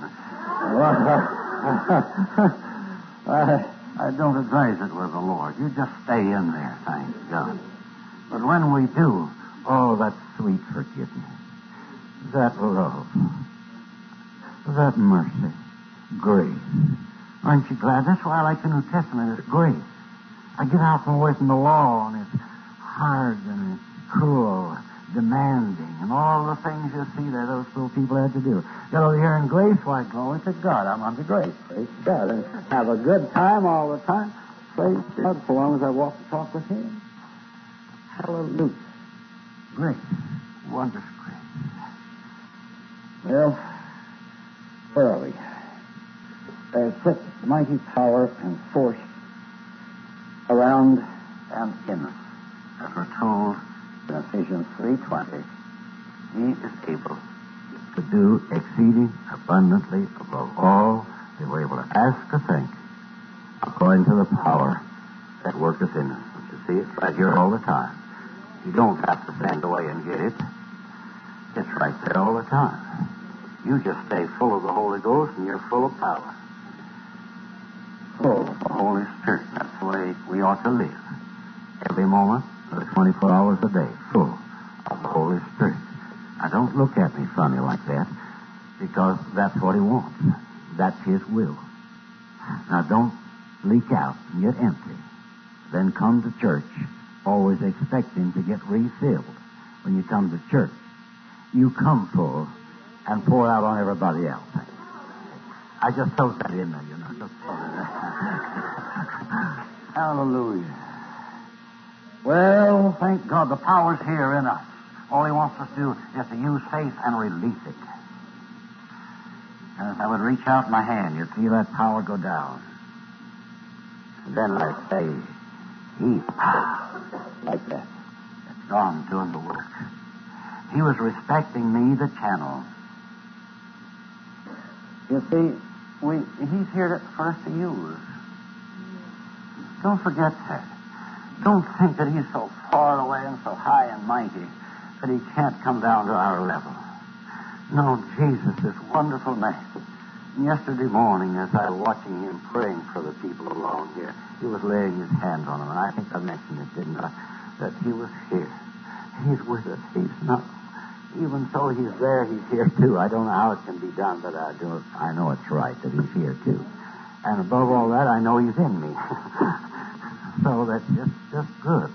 I don't advise it with the Lord. You just stay in there, thank God. But when we do, oh, that sweet forgiveness, that love, that mercy, grace. Aren't you glad? That's why I like the New Testament. It's grace. I get out from away from the law, and it's hard and it's cruel, demanding, and all the things you see that those little people had to do. Get over here in grace, why, glory to God. I'm under grace. Praise God. And have a good time all the time. Praise God so long as I walk and talk with Him. Hallelujah. Grace. Wondrous grace. Well, where are we? There's such mighty power and force around and in us, as we're told in Ephesians 3:20. He is able to do exceeding abundantly above all that we're able to ask or think, according to the power that worketh in us. Don't you see? It's right here all the time. You don't have to stand away and get it. It's right there all the time. You just stay full of the Holy Ghost and you're full of power. Full of the Holy Spirit. That's the way we ought to live. Every moment of the 24 hours a day, full of the Holy Spirit. Now, don't look at me funny like that, because that's what He wants. That's His will. Now, don't leak out and get empty. Then come to church, always expecting to get refilled. When you come to church, you come full and pour out on everybody else. I just told that in there, Just Hallelujah. Well, thank God the power's here in us. All he wants us to do is to use faith and release it. And if I would reach out my hand, you'd feel that power go down. And then I'd say, he, like that. It's gone doing the work. He was respecting me, the channel. You see, he's here for us to use. Don't forget that. Don't think that he's so far away and so high and mighty that he can't come down to our level. No, Jesus, this wonderful man. Yesterday morning, as I was watching him praying for the people along here, he was laying his hands on them, and I think I mentioned it, didn't I? That he was here. He's with us. He's not. Even so, he's there. He's here too. I don't know how it can be done, but I know it's right that he's here too. And above all that, I know he's in me. So that's just good.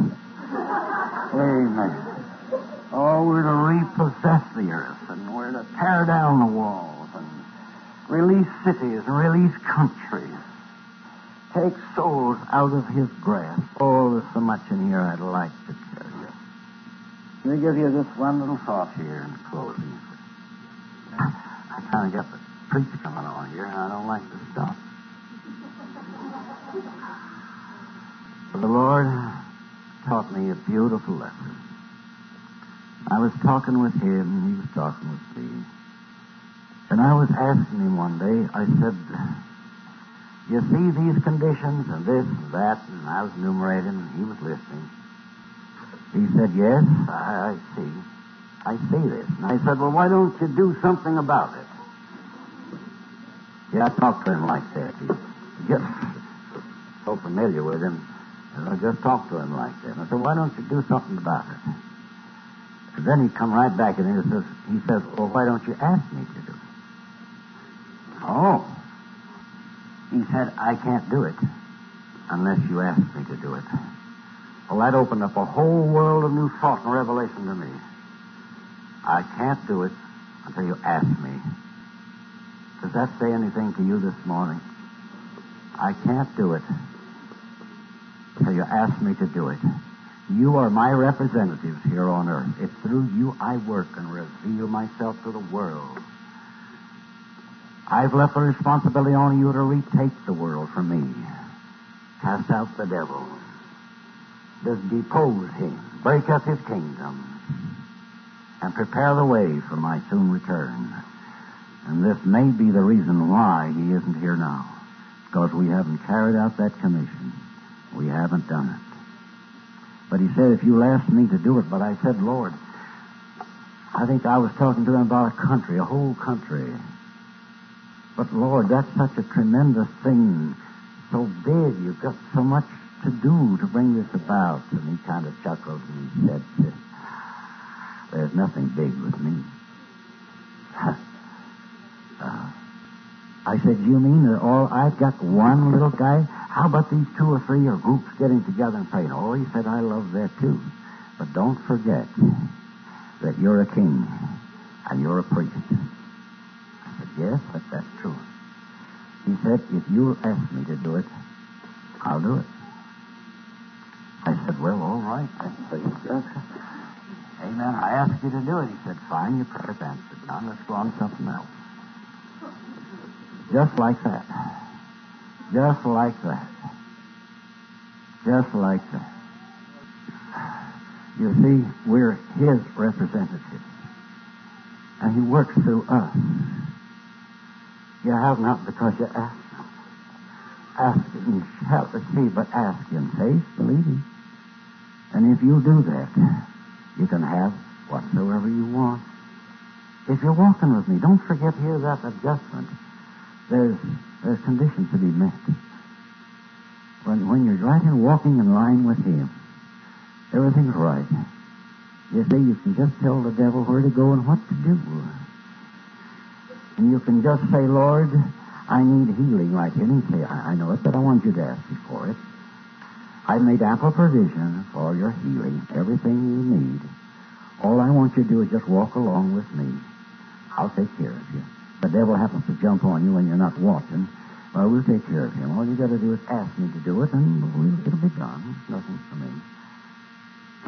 Amen. Oh, we're to repossess the earth, and we're to tear down the walls, and release cities, and release countries. Take souls out of his grasp. Oh, there's so much in here I'd like to tell you. Let me give you just one little thought here in closing. I kind of got the preacher coming on here, and I don't like to stop. But the Lord taught me a beautiful lesson. I was talking with him, and he was talking with me. And I was asking him one day, I said, you see these conditions and this and that, and I was enumerating, and he was listening. He said, yes, I see. I see this. And I said, well, why don't you do something about it? Yeah, I talked to him like that. He gets so familiar with him, and I just talked to him like that. And I said, why don't you do something about it? And then he come right back and he says, well, why don't you ask me to do it? Oh. He said, I can't do it unless you ask me to do it. Well, that opened up a whole world of new thought and revelation to me. I can't do it until you ask me. Does that say anything to you this morning? I can't do it until you ask me to do it. You are my representatives here on earth. It's through you I work and reveal myself to the world. I've left the responsibility on you to retake the world from me. Cast out the devil. Just depose him. Break up his kingdom. And prepare the way for my soon return. And this may be the reason why he isn't here now. Because we haven't carried out that commission. We haven't done it. But he said, if you'll ask me to do it. But I said, Lord, I think I was talking to him about a country, a whole country. But Lord, that's such a tremendous thing. So big. You've got so much to do to bring this about. And he kind of chuckled and he said, there's nothing big with me. I said, you mean that I've got one little guy? How about these 2 or 3 or groups getting together and praying? Oh, he said, I love that too. But don't forget that you're a king and you're a priest. I said, yes, that's true. He said, if you'll ask me to do it, I'll do it. I said, well, all right. Amen. I asked you to do it. He said, fine, your prayer's answered. Now let's go on to something else. Just like that. Just like that. Just like that. You see, we're his representatives. And he works through us. You have not because you ask not. Ask and you shall receive, but ask in faith, believing. And if you do that, you can have whatsoever you want. If you're walking with me, don't forget here that adjustment. There's conditions to be met. When you're right and walking in line with him, everything's right. You see, you can just tell the devil where to go and what to do. And you can just say, Lord, I need healing right here. And he'll say, I know it, but I want you to ask me for it. I've made ample provision for your healing, everything you need. All I want you to do is just walk along with me. I'll take care of you. The devil happens to jump on you when you're not watching. Well, we'll take care of him. All you got to do is ask me to do it, and it'll be done. Nothing for me.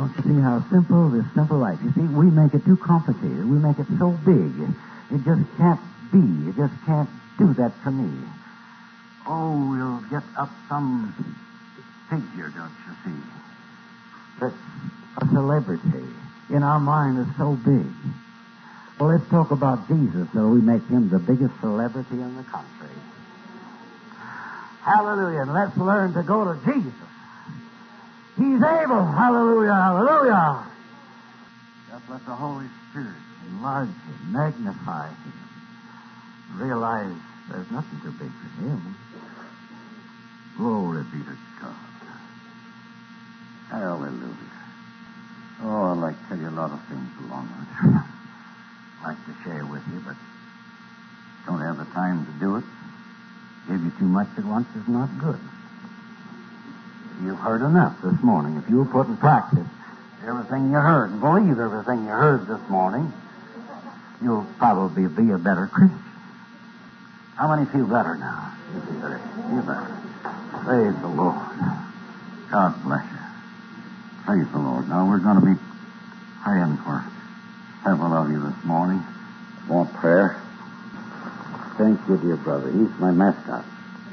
Don't you see how simple this simple life? You see, we make it too complicated. We make it so big. It just can't be. It just can't do that for me. Oh, we'll get up some figure, don't you see? That's a celebrity. In our mind is so big. Well, let's talk about Jesus, so we make him the biggest celebrity in the country. Hallelujah. And let's learn to go to Jesus. He's able. Hallelujah, hallelujah. Just let the Holy Spirit enlarge him, magnify him. Realize there's nothing too big for him. Glory be to God. Hallelujah. Oh, I'd like to tell you a lot of things along with it. I'd like to share with you, but don't have the time to do it. Give you too much at once is not good. You've heard enough this morning. If you'll put in practice everything you heard and believe everything you heard this morning, you'll probably be a better Christian. How many feel better now? You feel better. Praise the Lord. God bless you. Praise the Lord. Now we're going to be praying for several of you this morning. Want prayer? Thank you, dear brother. He's my mascot.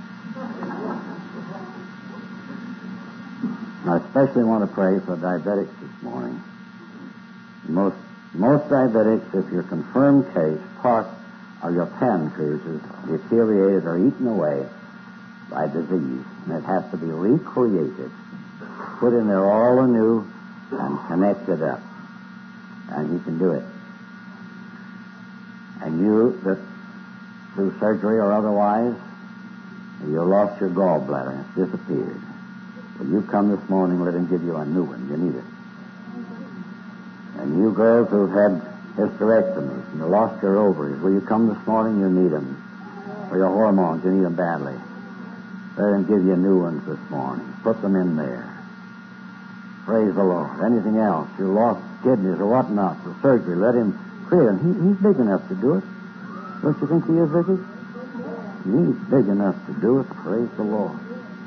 I especially want to pray for diabetics this morning. Most diabetics, if your confirmed case, part of your pancreas is deteriorated or eaten away by disease, and it has to be recreated, put in there all anew, and connected up. And he can do it. And you, that through surgery or otherwise, you lost your gallbladder and it's disappeared. Will you come this morning, let him give you a new one? You need it. And you girls who've had hysterectomies and you lost your ovaries, will you come this morning? You need them. For your hormones, you need them badly. Let him give you new ones this morning. Put them in there. Praise the Lord. Anything else? You lost kidneys or whatnot for surgery, let him create them. He's big enough to do it. Don't you think he is, Vicky? He's big enough to do it. Praise the Lord.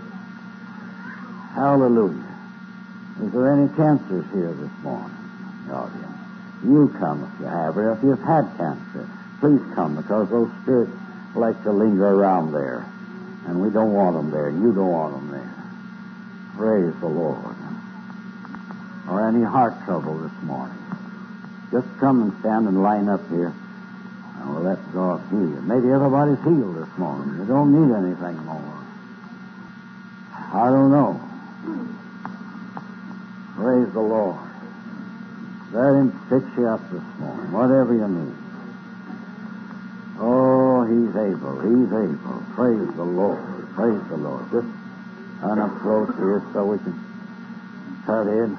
Hallelujah. Is there any cancers here this morning? Audience. You come if you have, or if you've had cancer. Please come, because those spirits like to linger around there. And we don't want them there. You don't want them there. Praise the Lord. Or any heart trouble this morning. Just come and stand and line up here. And we'll let God heal you. Maybe everybody's healed this morning. You don't need anything more. I don't know. Praise the Lord. Let him fix you up this morning, whatever you need. Oh, he's able. He's able. Praise the Lord. Praise the Lord. Just run up close here so we can cut in.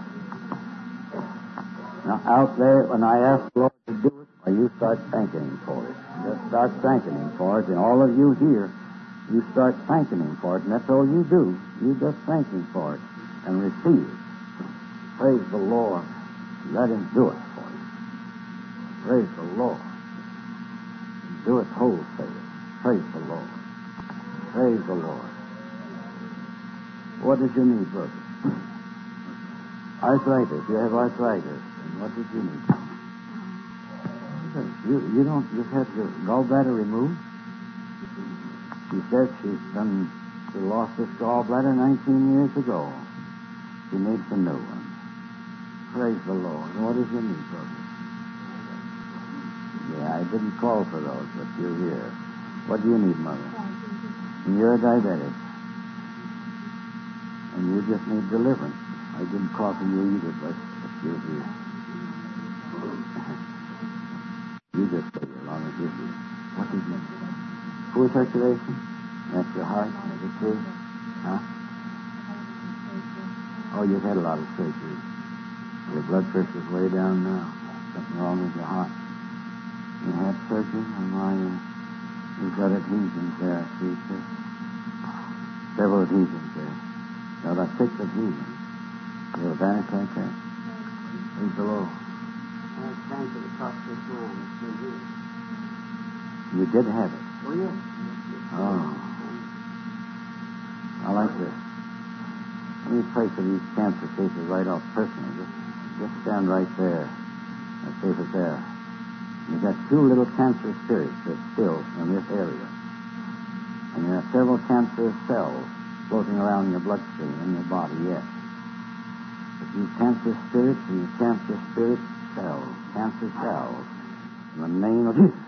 Now, out there, when I ask the Lord to do it, well, you start thanking him for it. Just start thanking him for it. And all of you here, you start thanking him for it. And that's all you do. You just thank him for it and receive it. Praise the Lord. Let him do it for you. Praise the Lord. Do it wholesale. Praise the Lord. Praise the Lord. What did you need, brother? Arthritis. You have arthritis. And what did you need? You've had your gallbladder removed? She said she lost this gallbladder 19 years ago. She needs a new one. Praise the Lord. What is your need, brother? Yeah, I didn't call for those, but you're here. What do you need, Mother? And you're a diabetic. And you just need deliverance. I didn't call for you either, but you're here. You just stay here as long as you're here. What do you need? Poor circulation? That's your heart? Is it true? Huh? Oh, you've had a lot of surgery. Your blood pressure's way down now. Something wrong with your heart. You had surgery, and why you've got adhesions there, I see, sir. Several adhesions there. Now, about 6 adhesions. You have a vanish like that? Praise the Lord. You did have it? Oh, yes. Oh. I like this. Let me pray for these cancer cases right off personally. Just Just stand right there. Let's see if it's there. You've got 2 little cancerous spirits that's still in this area. And you have several cancerous cells floating around in your bloodstream in your body, yes. But you cancer spirits and you cancer spirit cells, cancer cells, in the name of Jesus.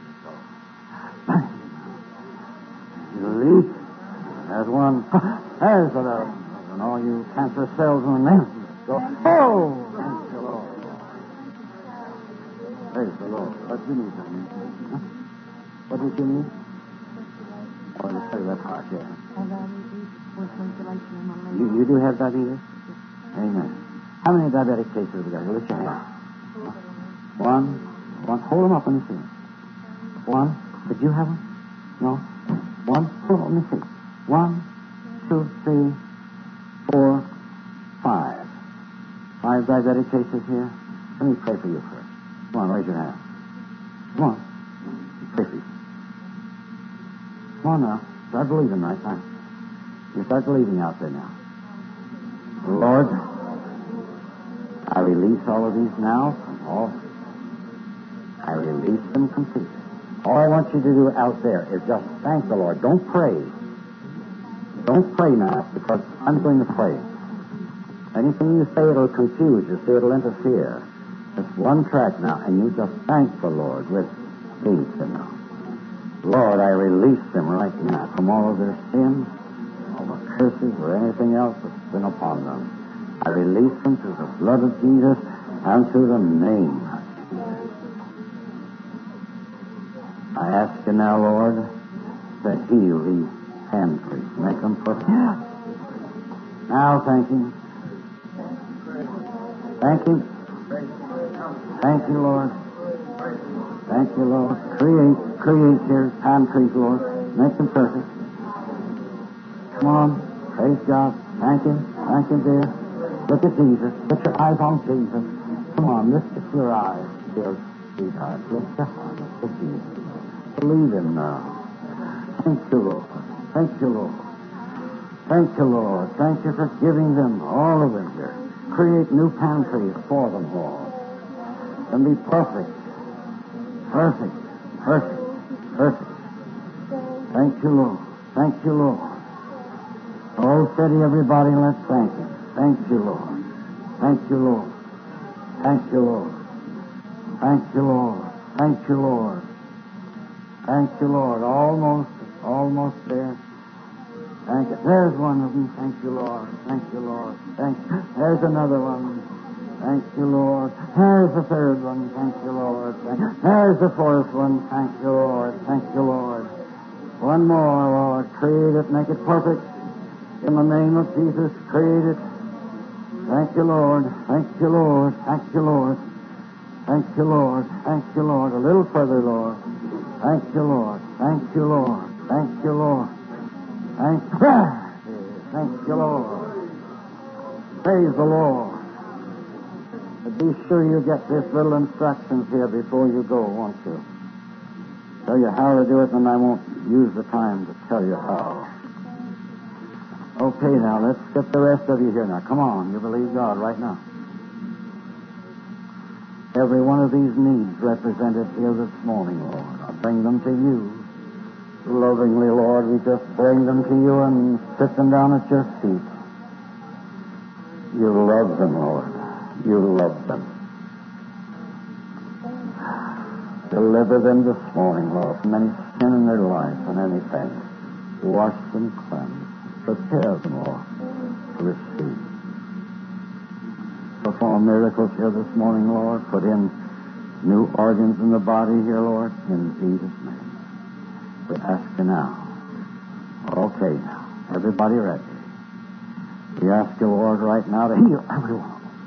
Release. There's one. There's another. And all you cancer cells in the name of Jesus. Go. Oh! Thank the Lord. Praise the Lord. What do you need, honey? Huh? What did you need? Oh, you say that heart, yeah. You do have diabetes? Amen. How many diabetic cases have we got? Lift your hand. One. Hold them up, let me see. One. Did you have them? No? One. Hold on, let me see. 1, 2, 3, 4, 5. 5 diabetic cases here. Let me pray for you first. Come on, raise your hand. Come on. Pray for you. Come on now. Start believing right now. You start believing out there now. Lord, I release all of these now from all. I release them completely. All I want you to do out there is just thank the Lord. Don't pray. Don't pray now, because I'm going to pray. Anything you say, it'll confuse you, see, it'll interfere. It's one track now, and you just thank the Lord with faith now. Lord, I release them right now from all of their sins, all the curses, or anything else that's been upon them. I release them through the blood of Jesus and through the name of Jesus. I ask you now, Lord, to heal these hand priests. Make them perfect. Now, thank Him. Thank Him. Thank you, Lord. Thank you, Lord. Create here hand priests, Lord. Make them perfect. Come on. Praise God. Thank Him. Thank Him, dear. Look at Jesus. Put your eyes on Jesus. Come on. Lift up your eyes, dear sweetheart. Lift your heart to Jesus. Believe Him now. Thank you, Lord. Thank you, Lord. Thank you, Lord. Thank you for giving them, all of them here. Create new pantries for them, Lord. And be perfect. Perfect. Perfect. Perfect. Thank you, Lord. Thank you, Lord. Oh, steady everybody, and let's thank Him. Thank you, Lord. Thank you, Lord. Thank you, Lord. Thank you, Lord. Thank you, Lord. Thank you, Lord. Almost there. Thank you. There's one of them. Thank you, Lord. Thank you, Lord. Thank you. There's another one. Thank you, Lord. There's the third one. Thank you, Lord. There's the fourth one. Thank you, Lord. Thank you, Lord. One more, Lord. Create it. Make it perfect. In the name of Jesus, create it. Thank you, Lord. Thank you, Lord. Thank you, Lord. Thank you, Lord. Thank you, Lord. A little further, Lord. Thank you, Lord. Thank you, Lord. Thank you, Lord. Thank you, Lord. Praise the Lord. But be sure you get this little instructions here before you go, won't you? Tell you how to do it, and I won't use the time to tell you how. Okay, now, let's get the rest of you here now. Come on, you believe God right now. Every one of these needs represented here this morning, Lord. I bring them to you. Lovingly, Lord, we just bring them to you and sit them down at your feet. You love them, Lord. You love them. Deliver them this morning, Lord, from any sin in their life and anything. Wash them, cleanse. Prepare them, Lord, to receive. Perform miracles here this morning, Lord. Put in new organs in the body here, Lord, in Jesus' name. We ask you now. Okay, now. Everybody ready? We ask you, Lord, right now to heal everyone.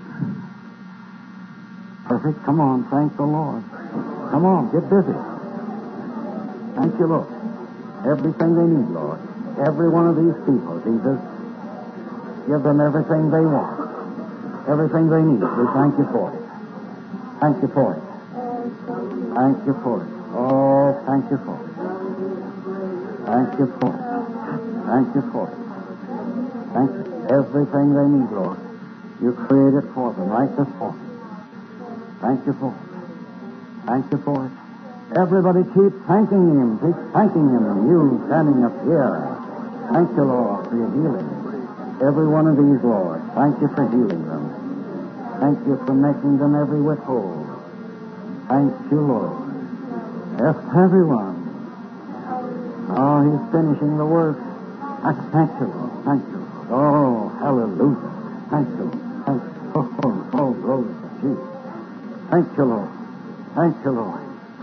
Perfect. Come on. Thank the Lord. Come on. Get busy. Thank you, Lord. Everything they need, Lord. Every one of these people, Jesus, give them everything they want. Everything they need. We thank you for it. Thank you for it. Thank you for it. Oh, thank you for it. Thank you for it. Thank you for it. Thank you. Everything they need, Lord. You created for them right this morning. Thank you for it. Thank you for it. Everybody keep thanking Him. Keep thanking Him. And you standing up here. Thank you, Lord, for your healing. Every one of these, Lord, thank you for healing them. Thank you for making them every whit whole. Thank you, Lord. Yes, everyone. Oh, He's finishing the work. Thank you, Lord. Thank you, Lord. Oh, hallelujah. Thank you. Thank you. Oh, glory to Jesus. Thank you, Lord. Thank you, Lord.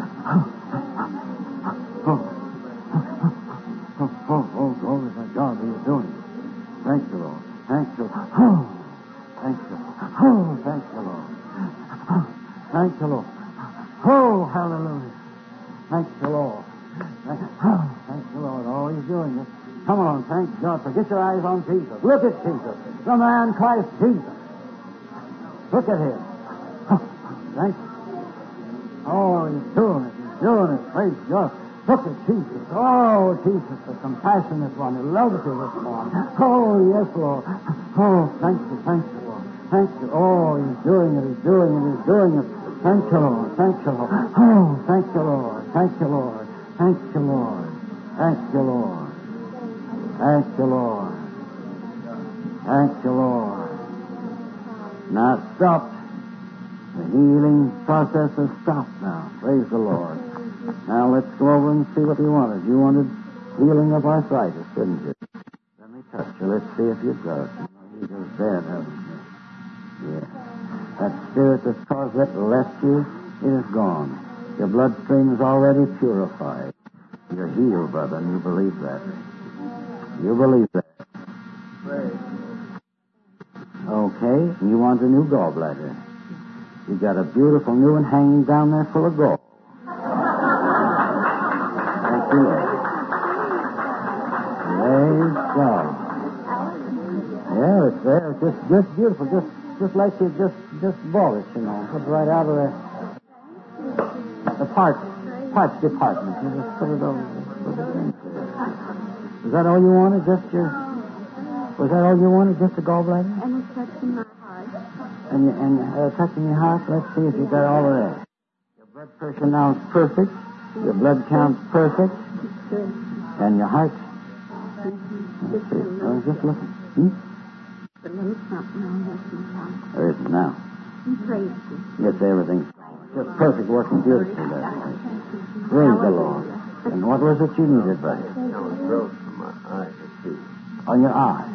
Oh, glory to God, what you're doing. Thank you, Lord. Thank you. Oh, thank you. Oh, thank you, Lord. Thank you, Lord. Oh, hallelujah. Thank you, Lord. Thank you, Lord. Oh, He's doing it. Come on, thank God. Get your eyes on Jesus. Look at Jesus. The man Christ Jesus. Look at Him. Thank you. Oh, He's doing it. He's doing it. Praise God. Look at Jesus. Oh, Jesus, the compassionate one who loves you this morning. Oh, yes, Lord. Oh, thank you, Lord. Thank you. Oh, He's doing it. He's doing it. He's doing it. Thank you, Lord. Thank you, Lord. Oh, thank you, Lord. Thank you, Lord. Thank you, Lord. Thank you, Lord. Thank you, Lord. Thank you, Lord. Now stop. The healing process has stopped now. Praise the Lord. Now let's go over and see what He wanted. You wanted healing of arthritis, didn't you? Let me touch you. Let's see if you've got it. You just dead, haven't you? Yeah. That spirit that caused it left you, it is gone. Your bloodstream is already purified. You're healed, brother, and you believe that. You believe that. Okay, you want a new gallbladder. You got a beautiful new one hanging down there full of gold. Thank you. Praise God. Yeah, it's there. It's just beautiful. Just like you just bought it, you know. Put it right out of the parts department. You just put it over. Put it in. Is that all you wanted? Was that all you wanted? Just a gallbladder? And it's touching my heart. And touching your heart? Let's see if you got all of that. Your blood pressure now is perfect. Your blood count's perfect. Good. And your heart? Just a little. Just looking. A little something on this heart. There isn't now. Praise you. Yes, everything's just perfect, working beautifully there. Praise the Lord. And what was it you needed, buddy? Growth from my eye to see. On your eye.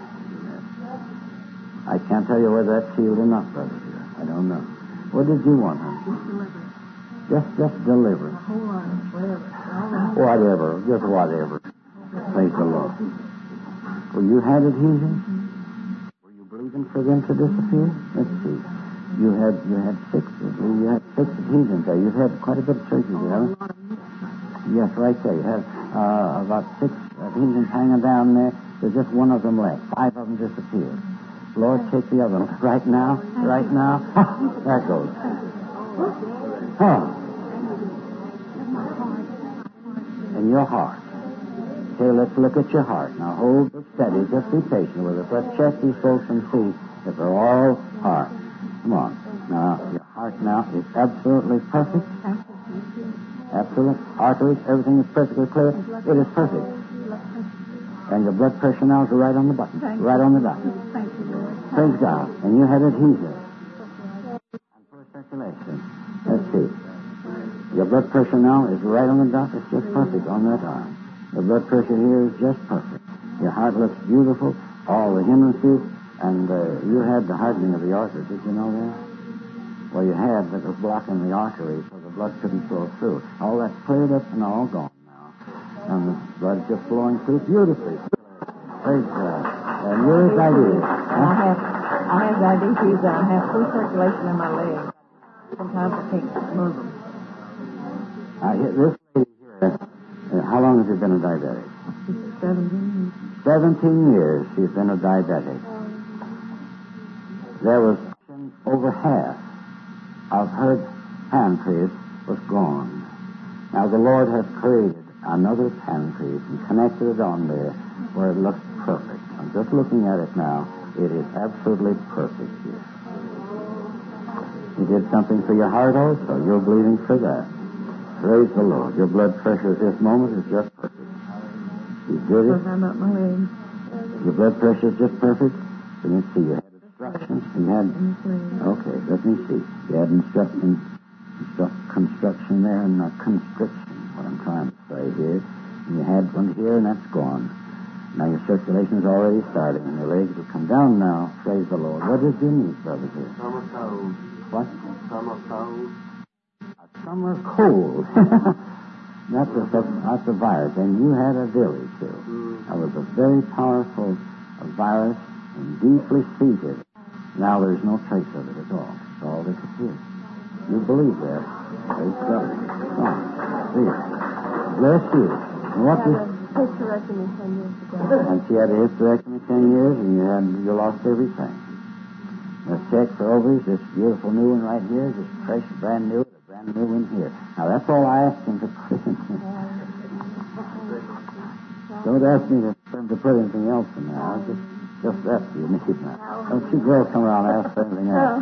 I can't tell you whether that's healed or not, brother dear. I don't know. What did you want, honey? Just deliver. Whatever. Just whatever. Praise the Lord. Well, you had adhesions? Were you believing for them to disappear? Let's see. You had six adhesions there. You've had quite a bit of surgery, haven't you? Yes, right there. You have about 6 adhesions hanging down there. There's just one of them left. 5 of them disappeared. Lord, take the other one. Right now. There goes. In your heart. Okay, let's look at your heart. Now hold it steady. Just be patient with it. Let's check these folks and see if they're all heart. Come on. Now, your heart now is absolutely perfect. Absolute. Arteries, everything is perfectly clear. It is perfect. And your blood pressure now is right on the button. Right on the dot. Praise God. And you had adhesion. And poor circulation. Let's see. Your blood pressure now is right on the dot. It's just perfect on that arm. The blood pressure here is just perfect. Your heart looks beautiful. All the hemorrhages. And you had the hardening of the artery. Did you know that? Well, you had, but it was blocking the artery so the blood couldn't flow through. All that's cleared up and all gone now. And the blood's just flowing through beautifully. Praise God. And yours, diabetes. I have diabetes and I have poor circulation in my legs. Sometimes I can't move them. This lady here, how long has she been a diabetic? 17 years she's been a diabetic. There was over half of her pancreas was gone. Now the Lord has created another pancreas and connected it on there where it looks perfect. I'm just looking at it now. It is absolutely perfect here. He did something for your heart also. You're bleeding for that. Praise the Lord. Your blood pressure at this moment is just perfect. He did it. Your blood pressure is just perfect. Let me see. You had instructions. You had... Okay, let me see. You had construction there and constriction, what I'm trying to say here. And you had one here, and that's gone. Now your circulation's already starting, and your legs will come down now. Praise the Lord. What did you need, brother dear? Summer cold. What? Summer cold. A summer cold. That's a virus, and you had a dilly, too. That was a very powerful virus and deeply seated. Now there's no trace of it at all. It's all disappeared. You believe that? Praise God. See it. Bless you. And what did... Hysterectomy 10 years ago. And she had a hysterectomy 10 years, and you lost everything. Let's check for ovaries. This beautiful new one right here, this fresh, brand new, a brand new one here. Now, that's all I asked him to put in here. Don't ask me to put anything else in there. Just that you need now. Don't you girls come around and ask for anything else.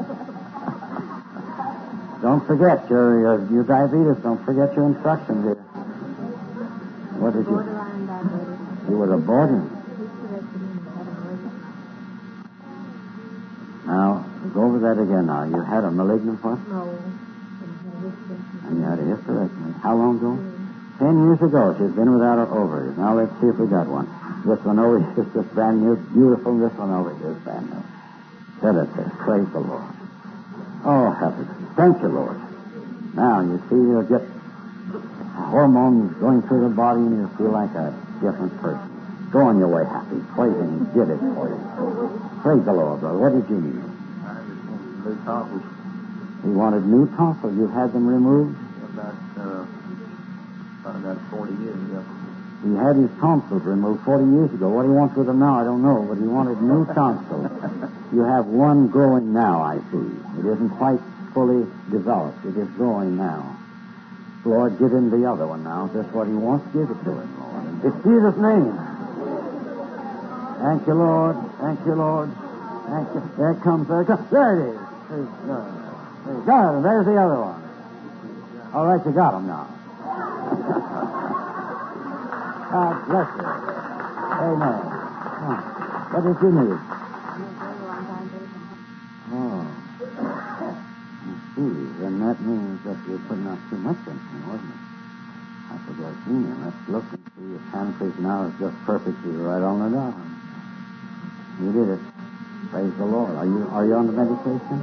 Don't forget your diabetes. Don't forget your instructions here. What did you... Borderline diabetes. You were aborting. Now, go over that again now. You had a malignant what? No. And you had a hysterectomy. How long ago? 10 years ago. She's been without her ovaries. Now, let's see if we got one. This one over here is just brand new, beautiful. This one over here is brand new. Set it there. Praise the Lord. Oh, heaven. Thank you, Lord. Now, you see, you'll get hormones going through the body and you'll feel like a different person. Go on your way happy. Praise Him. He did it for you. Praise the Lord, brother. What did you need? New tonsils. He wanted new tonsils. You've had them removed? About 40 years ago. He had his tonsils removed 40 years ago. What he wants with them now, I don't know, but he wanted new tonsils. You have one growing now, I see. It isn't quite fully developed. It is growing now. Lord, give him the other one now. If that's what he wants, give it to him, Lord. In Jesus' name. Thank you, Lord. Thank you, Lord. Thank you. There it comes. There it comes. There it is. Got him. There's the other one. All right, you got him now. God bless you. Amen. What did you need? Oh. See, then that means that you're putting out too much insulin, wasn't it? Hypoglycemia. Let's look and see. Your pancreas now is just perfectly right on the dot. You did it. Praise the Lord. Are you on the medication?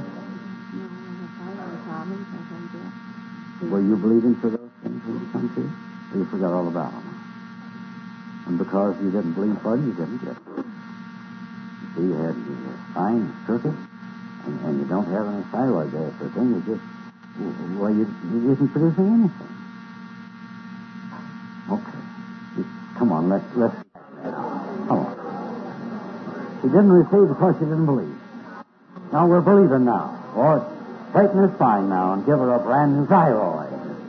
Were you bleeding for those things when you come to? Or you forgot all about them? And because you didn't bleed for them, you didn't get it. You see, you had your spine crooked, and you don't have any thyroid there, so then you just, well, you isn't producing anything. Okay. Come on, let's come on. She didn't receive because she didn't believe. Now we're believing now. Lord, straighten her spine now and give her a brand new thyroid.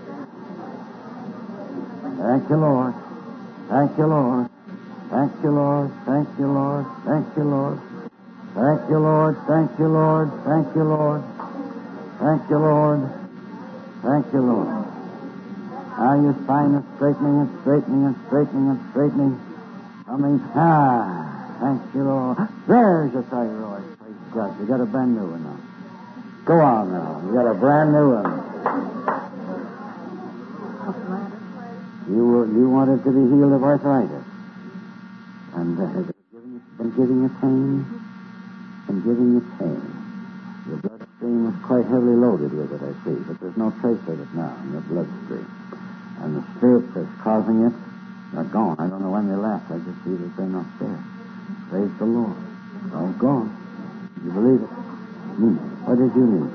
Thank you, Lord. Thank you, Lord. Thank you, Lord. Thank you, Lord. Thank you, Lord. Thank you, Lord. Thank you, Lord. Thank you, Lord. Thank you, Lord. Thank you, Lord. Now your spine is straightening and straightening and straightening and straightening. Coming. Thank you, Lord. There's your thyroid. Praise God. You got a brand new one now. Go on now. You got a brand new one. You wanted to be healed of arthritis. And has it been giving you pain? Been giving you pain. Your bloodstream was quite heavily loaded with it, I see, but there's no trace of it now in your bloodstream. And the spirits that's causing it are gone. I don't know when they left. I just see that they're not there. Praise the Lord. It's all gone. You believe it? What did you need?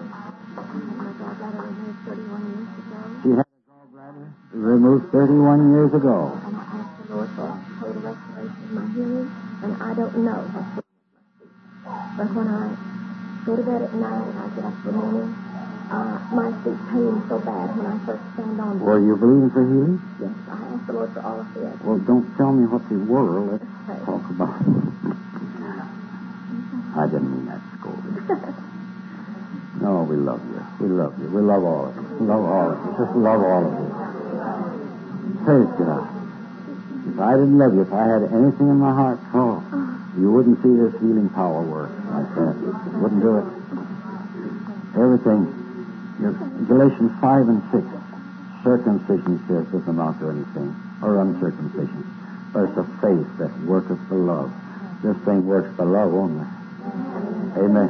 She had a gallbladder removed 31 years ago. And I asked the Lord for total restoration of my hearing, and I don't know how to but when I go to bed at night and I get up in the morning, my feet pain so bad when I first stand on them. Were you believing for healing? Yes, I asked the Lord for all of it. Well, don't tell me what you were. Let's talk about it. I didn't mean that scolding. No, we love you. We love you. We love all of you. Love all of you. Just love all of you. Praise God. If I didn't love you, if I had anything in my heart, you wouldn't see this healing power work like that. Wouldn't do it. Everything. Galatians 5 and 6. Circumcision says doesn't amount to anything, or uncircumcision. But it's a faith that worketh for love. This thing works for love only. Amen.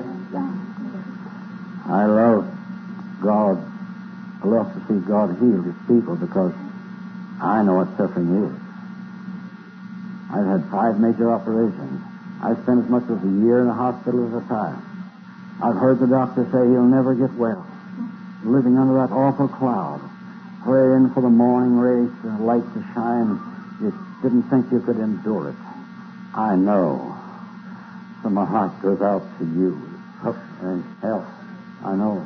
I love God. I love to see God heal His people because I know what suffering is. I've had 5 major operations. I spent as much as a year in a hospital at a time. I've heard the doctor say he'll never get well. Living under that awful cloud. Praying for the morning rays, the light to shine. You didn't think you could endure it. I know. So my heart goes out to you. And help. I know.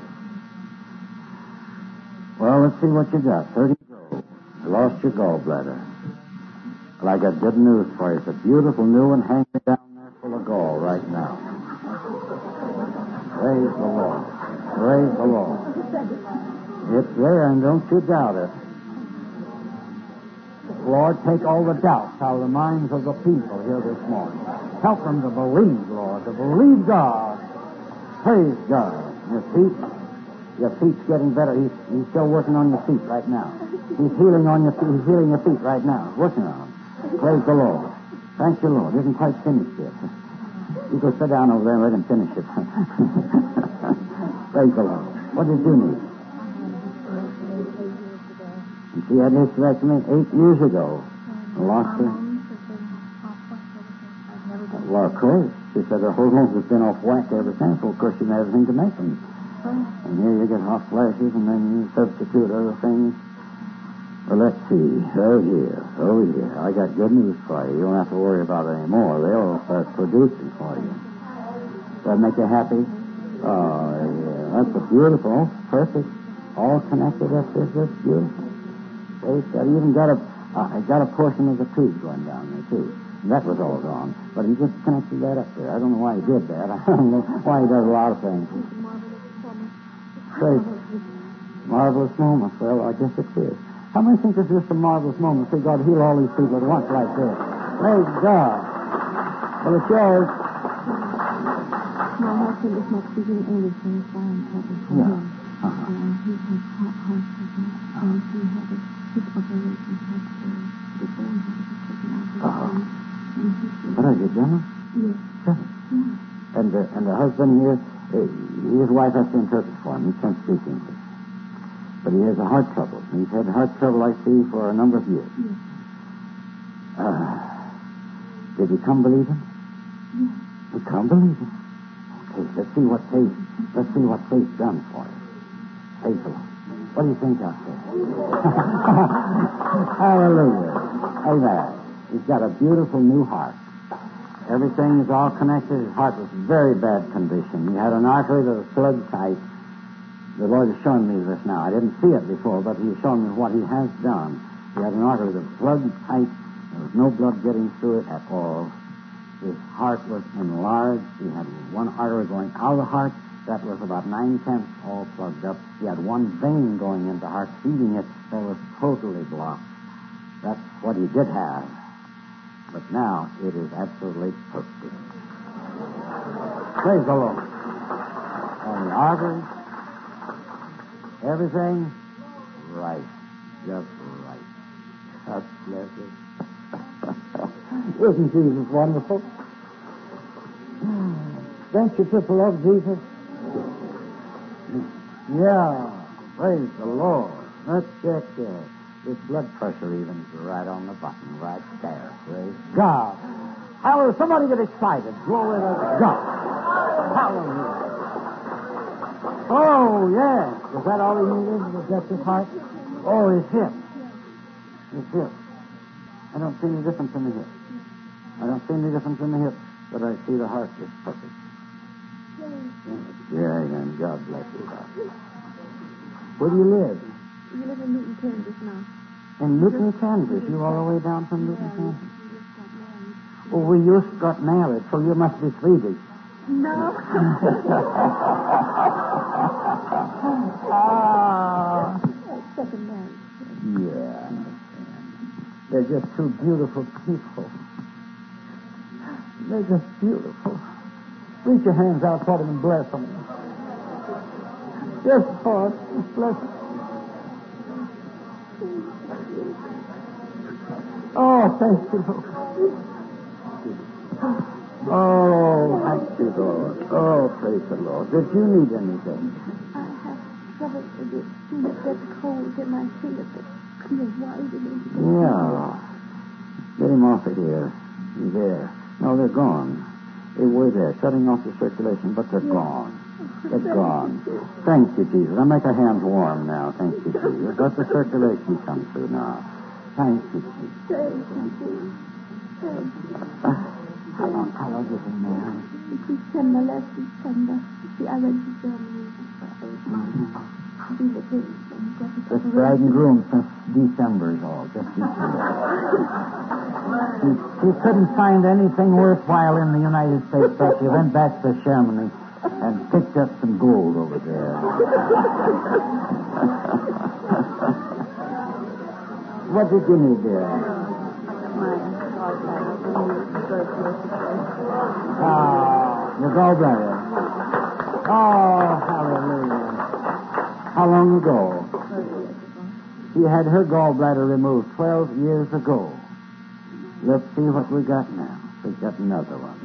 Well, let's see what you got. 30 gold. You lost your gallbladder. Well, I got good news for you. It's a beautiful new one hanging down there full of gall right now. Praise the Lord. Praise the Lord. It's there, and don't you doubt it. Lord, take all the doubts out of the minds of the people here this morning. Help them to believe, Lord, to believe God. Praise God. Your feet's getting better. He's still working on your feet right now. He's healing on your feet. He's healing your feet right now. Working on them. Praise the Lord. Thank you, Lord. Isn't quite finished yet. You go sit down over there and let him finish it. Praise the Lord. What did you need? And she had hysterectomy 8 years ago. Lost her. Well, of course. She said her hormones have been off whack ever since. Well, of course, she didn't have anything to make them. And here you get hot flashes, and then you substitute other things. Well, let's see. Oh, here. I got good news for you. You don't have to worry about it anymore. They'll start producing for you. Does that make you happy? Oh, yeah. That's a beautiful, perfect, all connected up there. Just beautiful. Praise God. He even got a portion of the tube going down there, too. And that was all gone. But he just connected that up there. I don't know why he did that. I don't know why he does a lot of things. Praise. Marvelous moment. Well, I guess it is. How many think this is just a marvelous moment? See God heal all these people at once like this. Praise God. Well, it's yours. My husband is not speaking English, so it's why I'm talking to him. He has heart surgery, and he had a hip operation the bone had to be taken out. What are you, General? Yes. Yeah. And the husband here, his wife has to interpret for him. He can't speak English. But he has a heart trouble. He's had heart trouble, I see, for a number of years. Yes. Did he come believing? Yes. He come believing. Okay, let's see what faith's done for you. Praise the Lord. What do you think out there? Hallelujah. Amen. He's got a beautiful new heart. Everything is all connected. His heart was in very bad condition. He had an artery that was plugged tight. The Lord is showing me this now. I didn't see it before, but He's showing me what He has done. He had an artery that was plugged tight. There was no blood getting through it at all. His heart was enlarged. He had one artery going out of the heart. That was about 9/10 all plugged up. He had one vein going into the heart, feeding it, that was totally blocked. That's what he did have. But now it is absolutely perfect. Praise the Lord. On the arteries, everything right. Just right. God bless it. Isn't Jesus wonderful? Don't you just love Jesus? Yeah. Praise the Lord. Let's check this blood pressure even is right on the button right there. Praise God. Hallelujah. Somebody get excited. Glory to God. Hallelujah. Oh, yes. Was that all he needed? Was that his heart? Oh, his hip. His hip. I don't see any difference in the hip. But I see the heart is perfect. Yeah, and God bless you. Where do you live? We live in Newton, Kansas now. In Newton, Kansas. You all the way down from Newton, Kansas? Oh, we just got married, so you must be Swedish. No. Ah. Second marriage. Yeah, I understand. They're just two beautiful people. They're just beautiful. Reach your hands out for them and bless them. Yes, Lord. Bless them. Oh, thank you, Lord. Oh, thank you, Lord. Oh, praise the Lord. Did you need anything? I have trouble with it. There's cold in my fingers that feel widening. Yeah. Get him off of here. There. No, they're gone. They were there, shutting off the circulation, but they're gone. They're gone. Thank you, Jesus. I'll make our hands warm now. Thank you, Jesus. Let the circulation come through now. Thank you, Jesus. Thank you. How long has it been there? December, last December. See, I went to Germany. This bride and groom since December is all. Just December. She couldn't find anything worthwhile in the United States, so she went back to Germany and picked up some gold over there. What did you need there? Your gallbladder. Oh, hallelujah. How long ago? She had her gallbladder removed 12 years ago. Let's see what we got now. We got another one.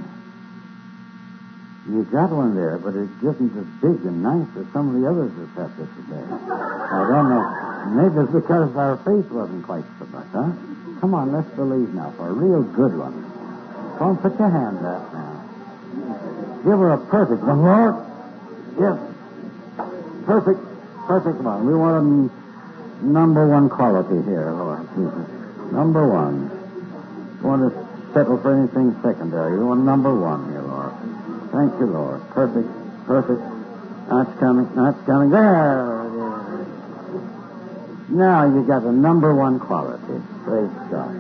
You got one there, but it isn't as big and nice as some of the others that's had this today. I don't know. Maybe it's because our faith wasn't quite so much, huh? Come on, let's believe now for a real good one. Come on, put your hand out now. Give her a perfect one, Lord. Yes. Perfect one. We want a number one quality here, Lord Jesus. Number one. We want to settle for anything secondary. We want number one here, Lord. Thank you, Lord. Perfect. That's coming. There it is. Now you got a number one quality. Praise God.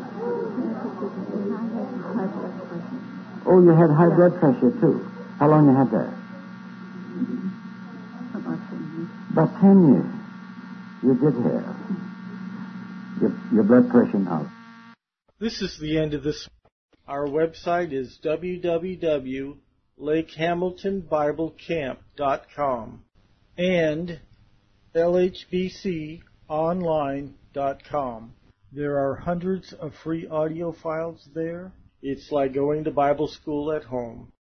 Oh, you had high blood pressure, too. How long you had that? About 10 years. You did have. Your blood pressure now. This is the end of this. Our website is www.lakehamiltonbiblecamp.com and lhbconline.com. There are hundreds of free audio files there. It's like going to Bible school at home.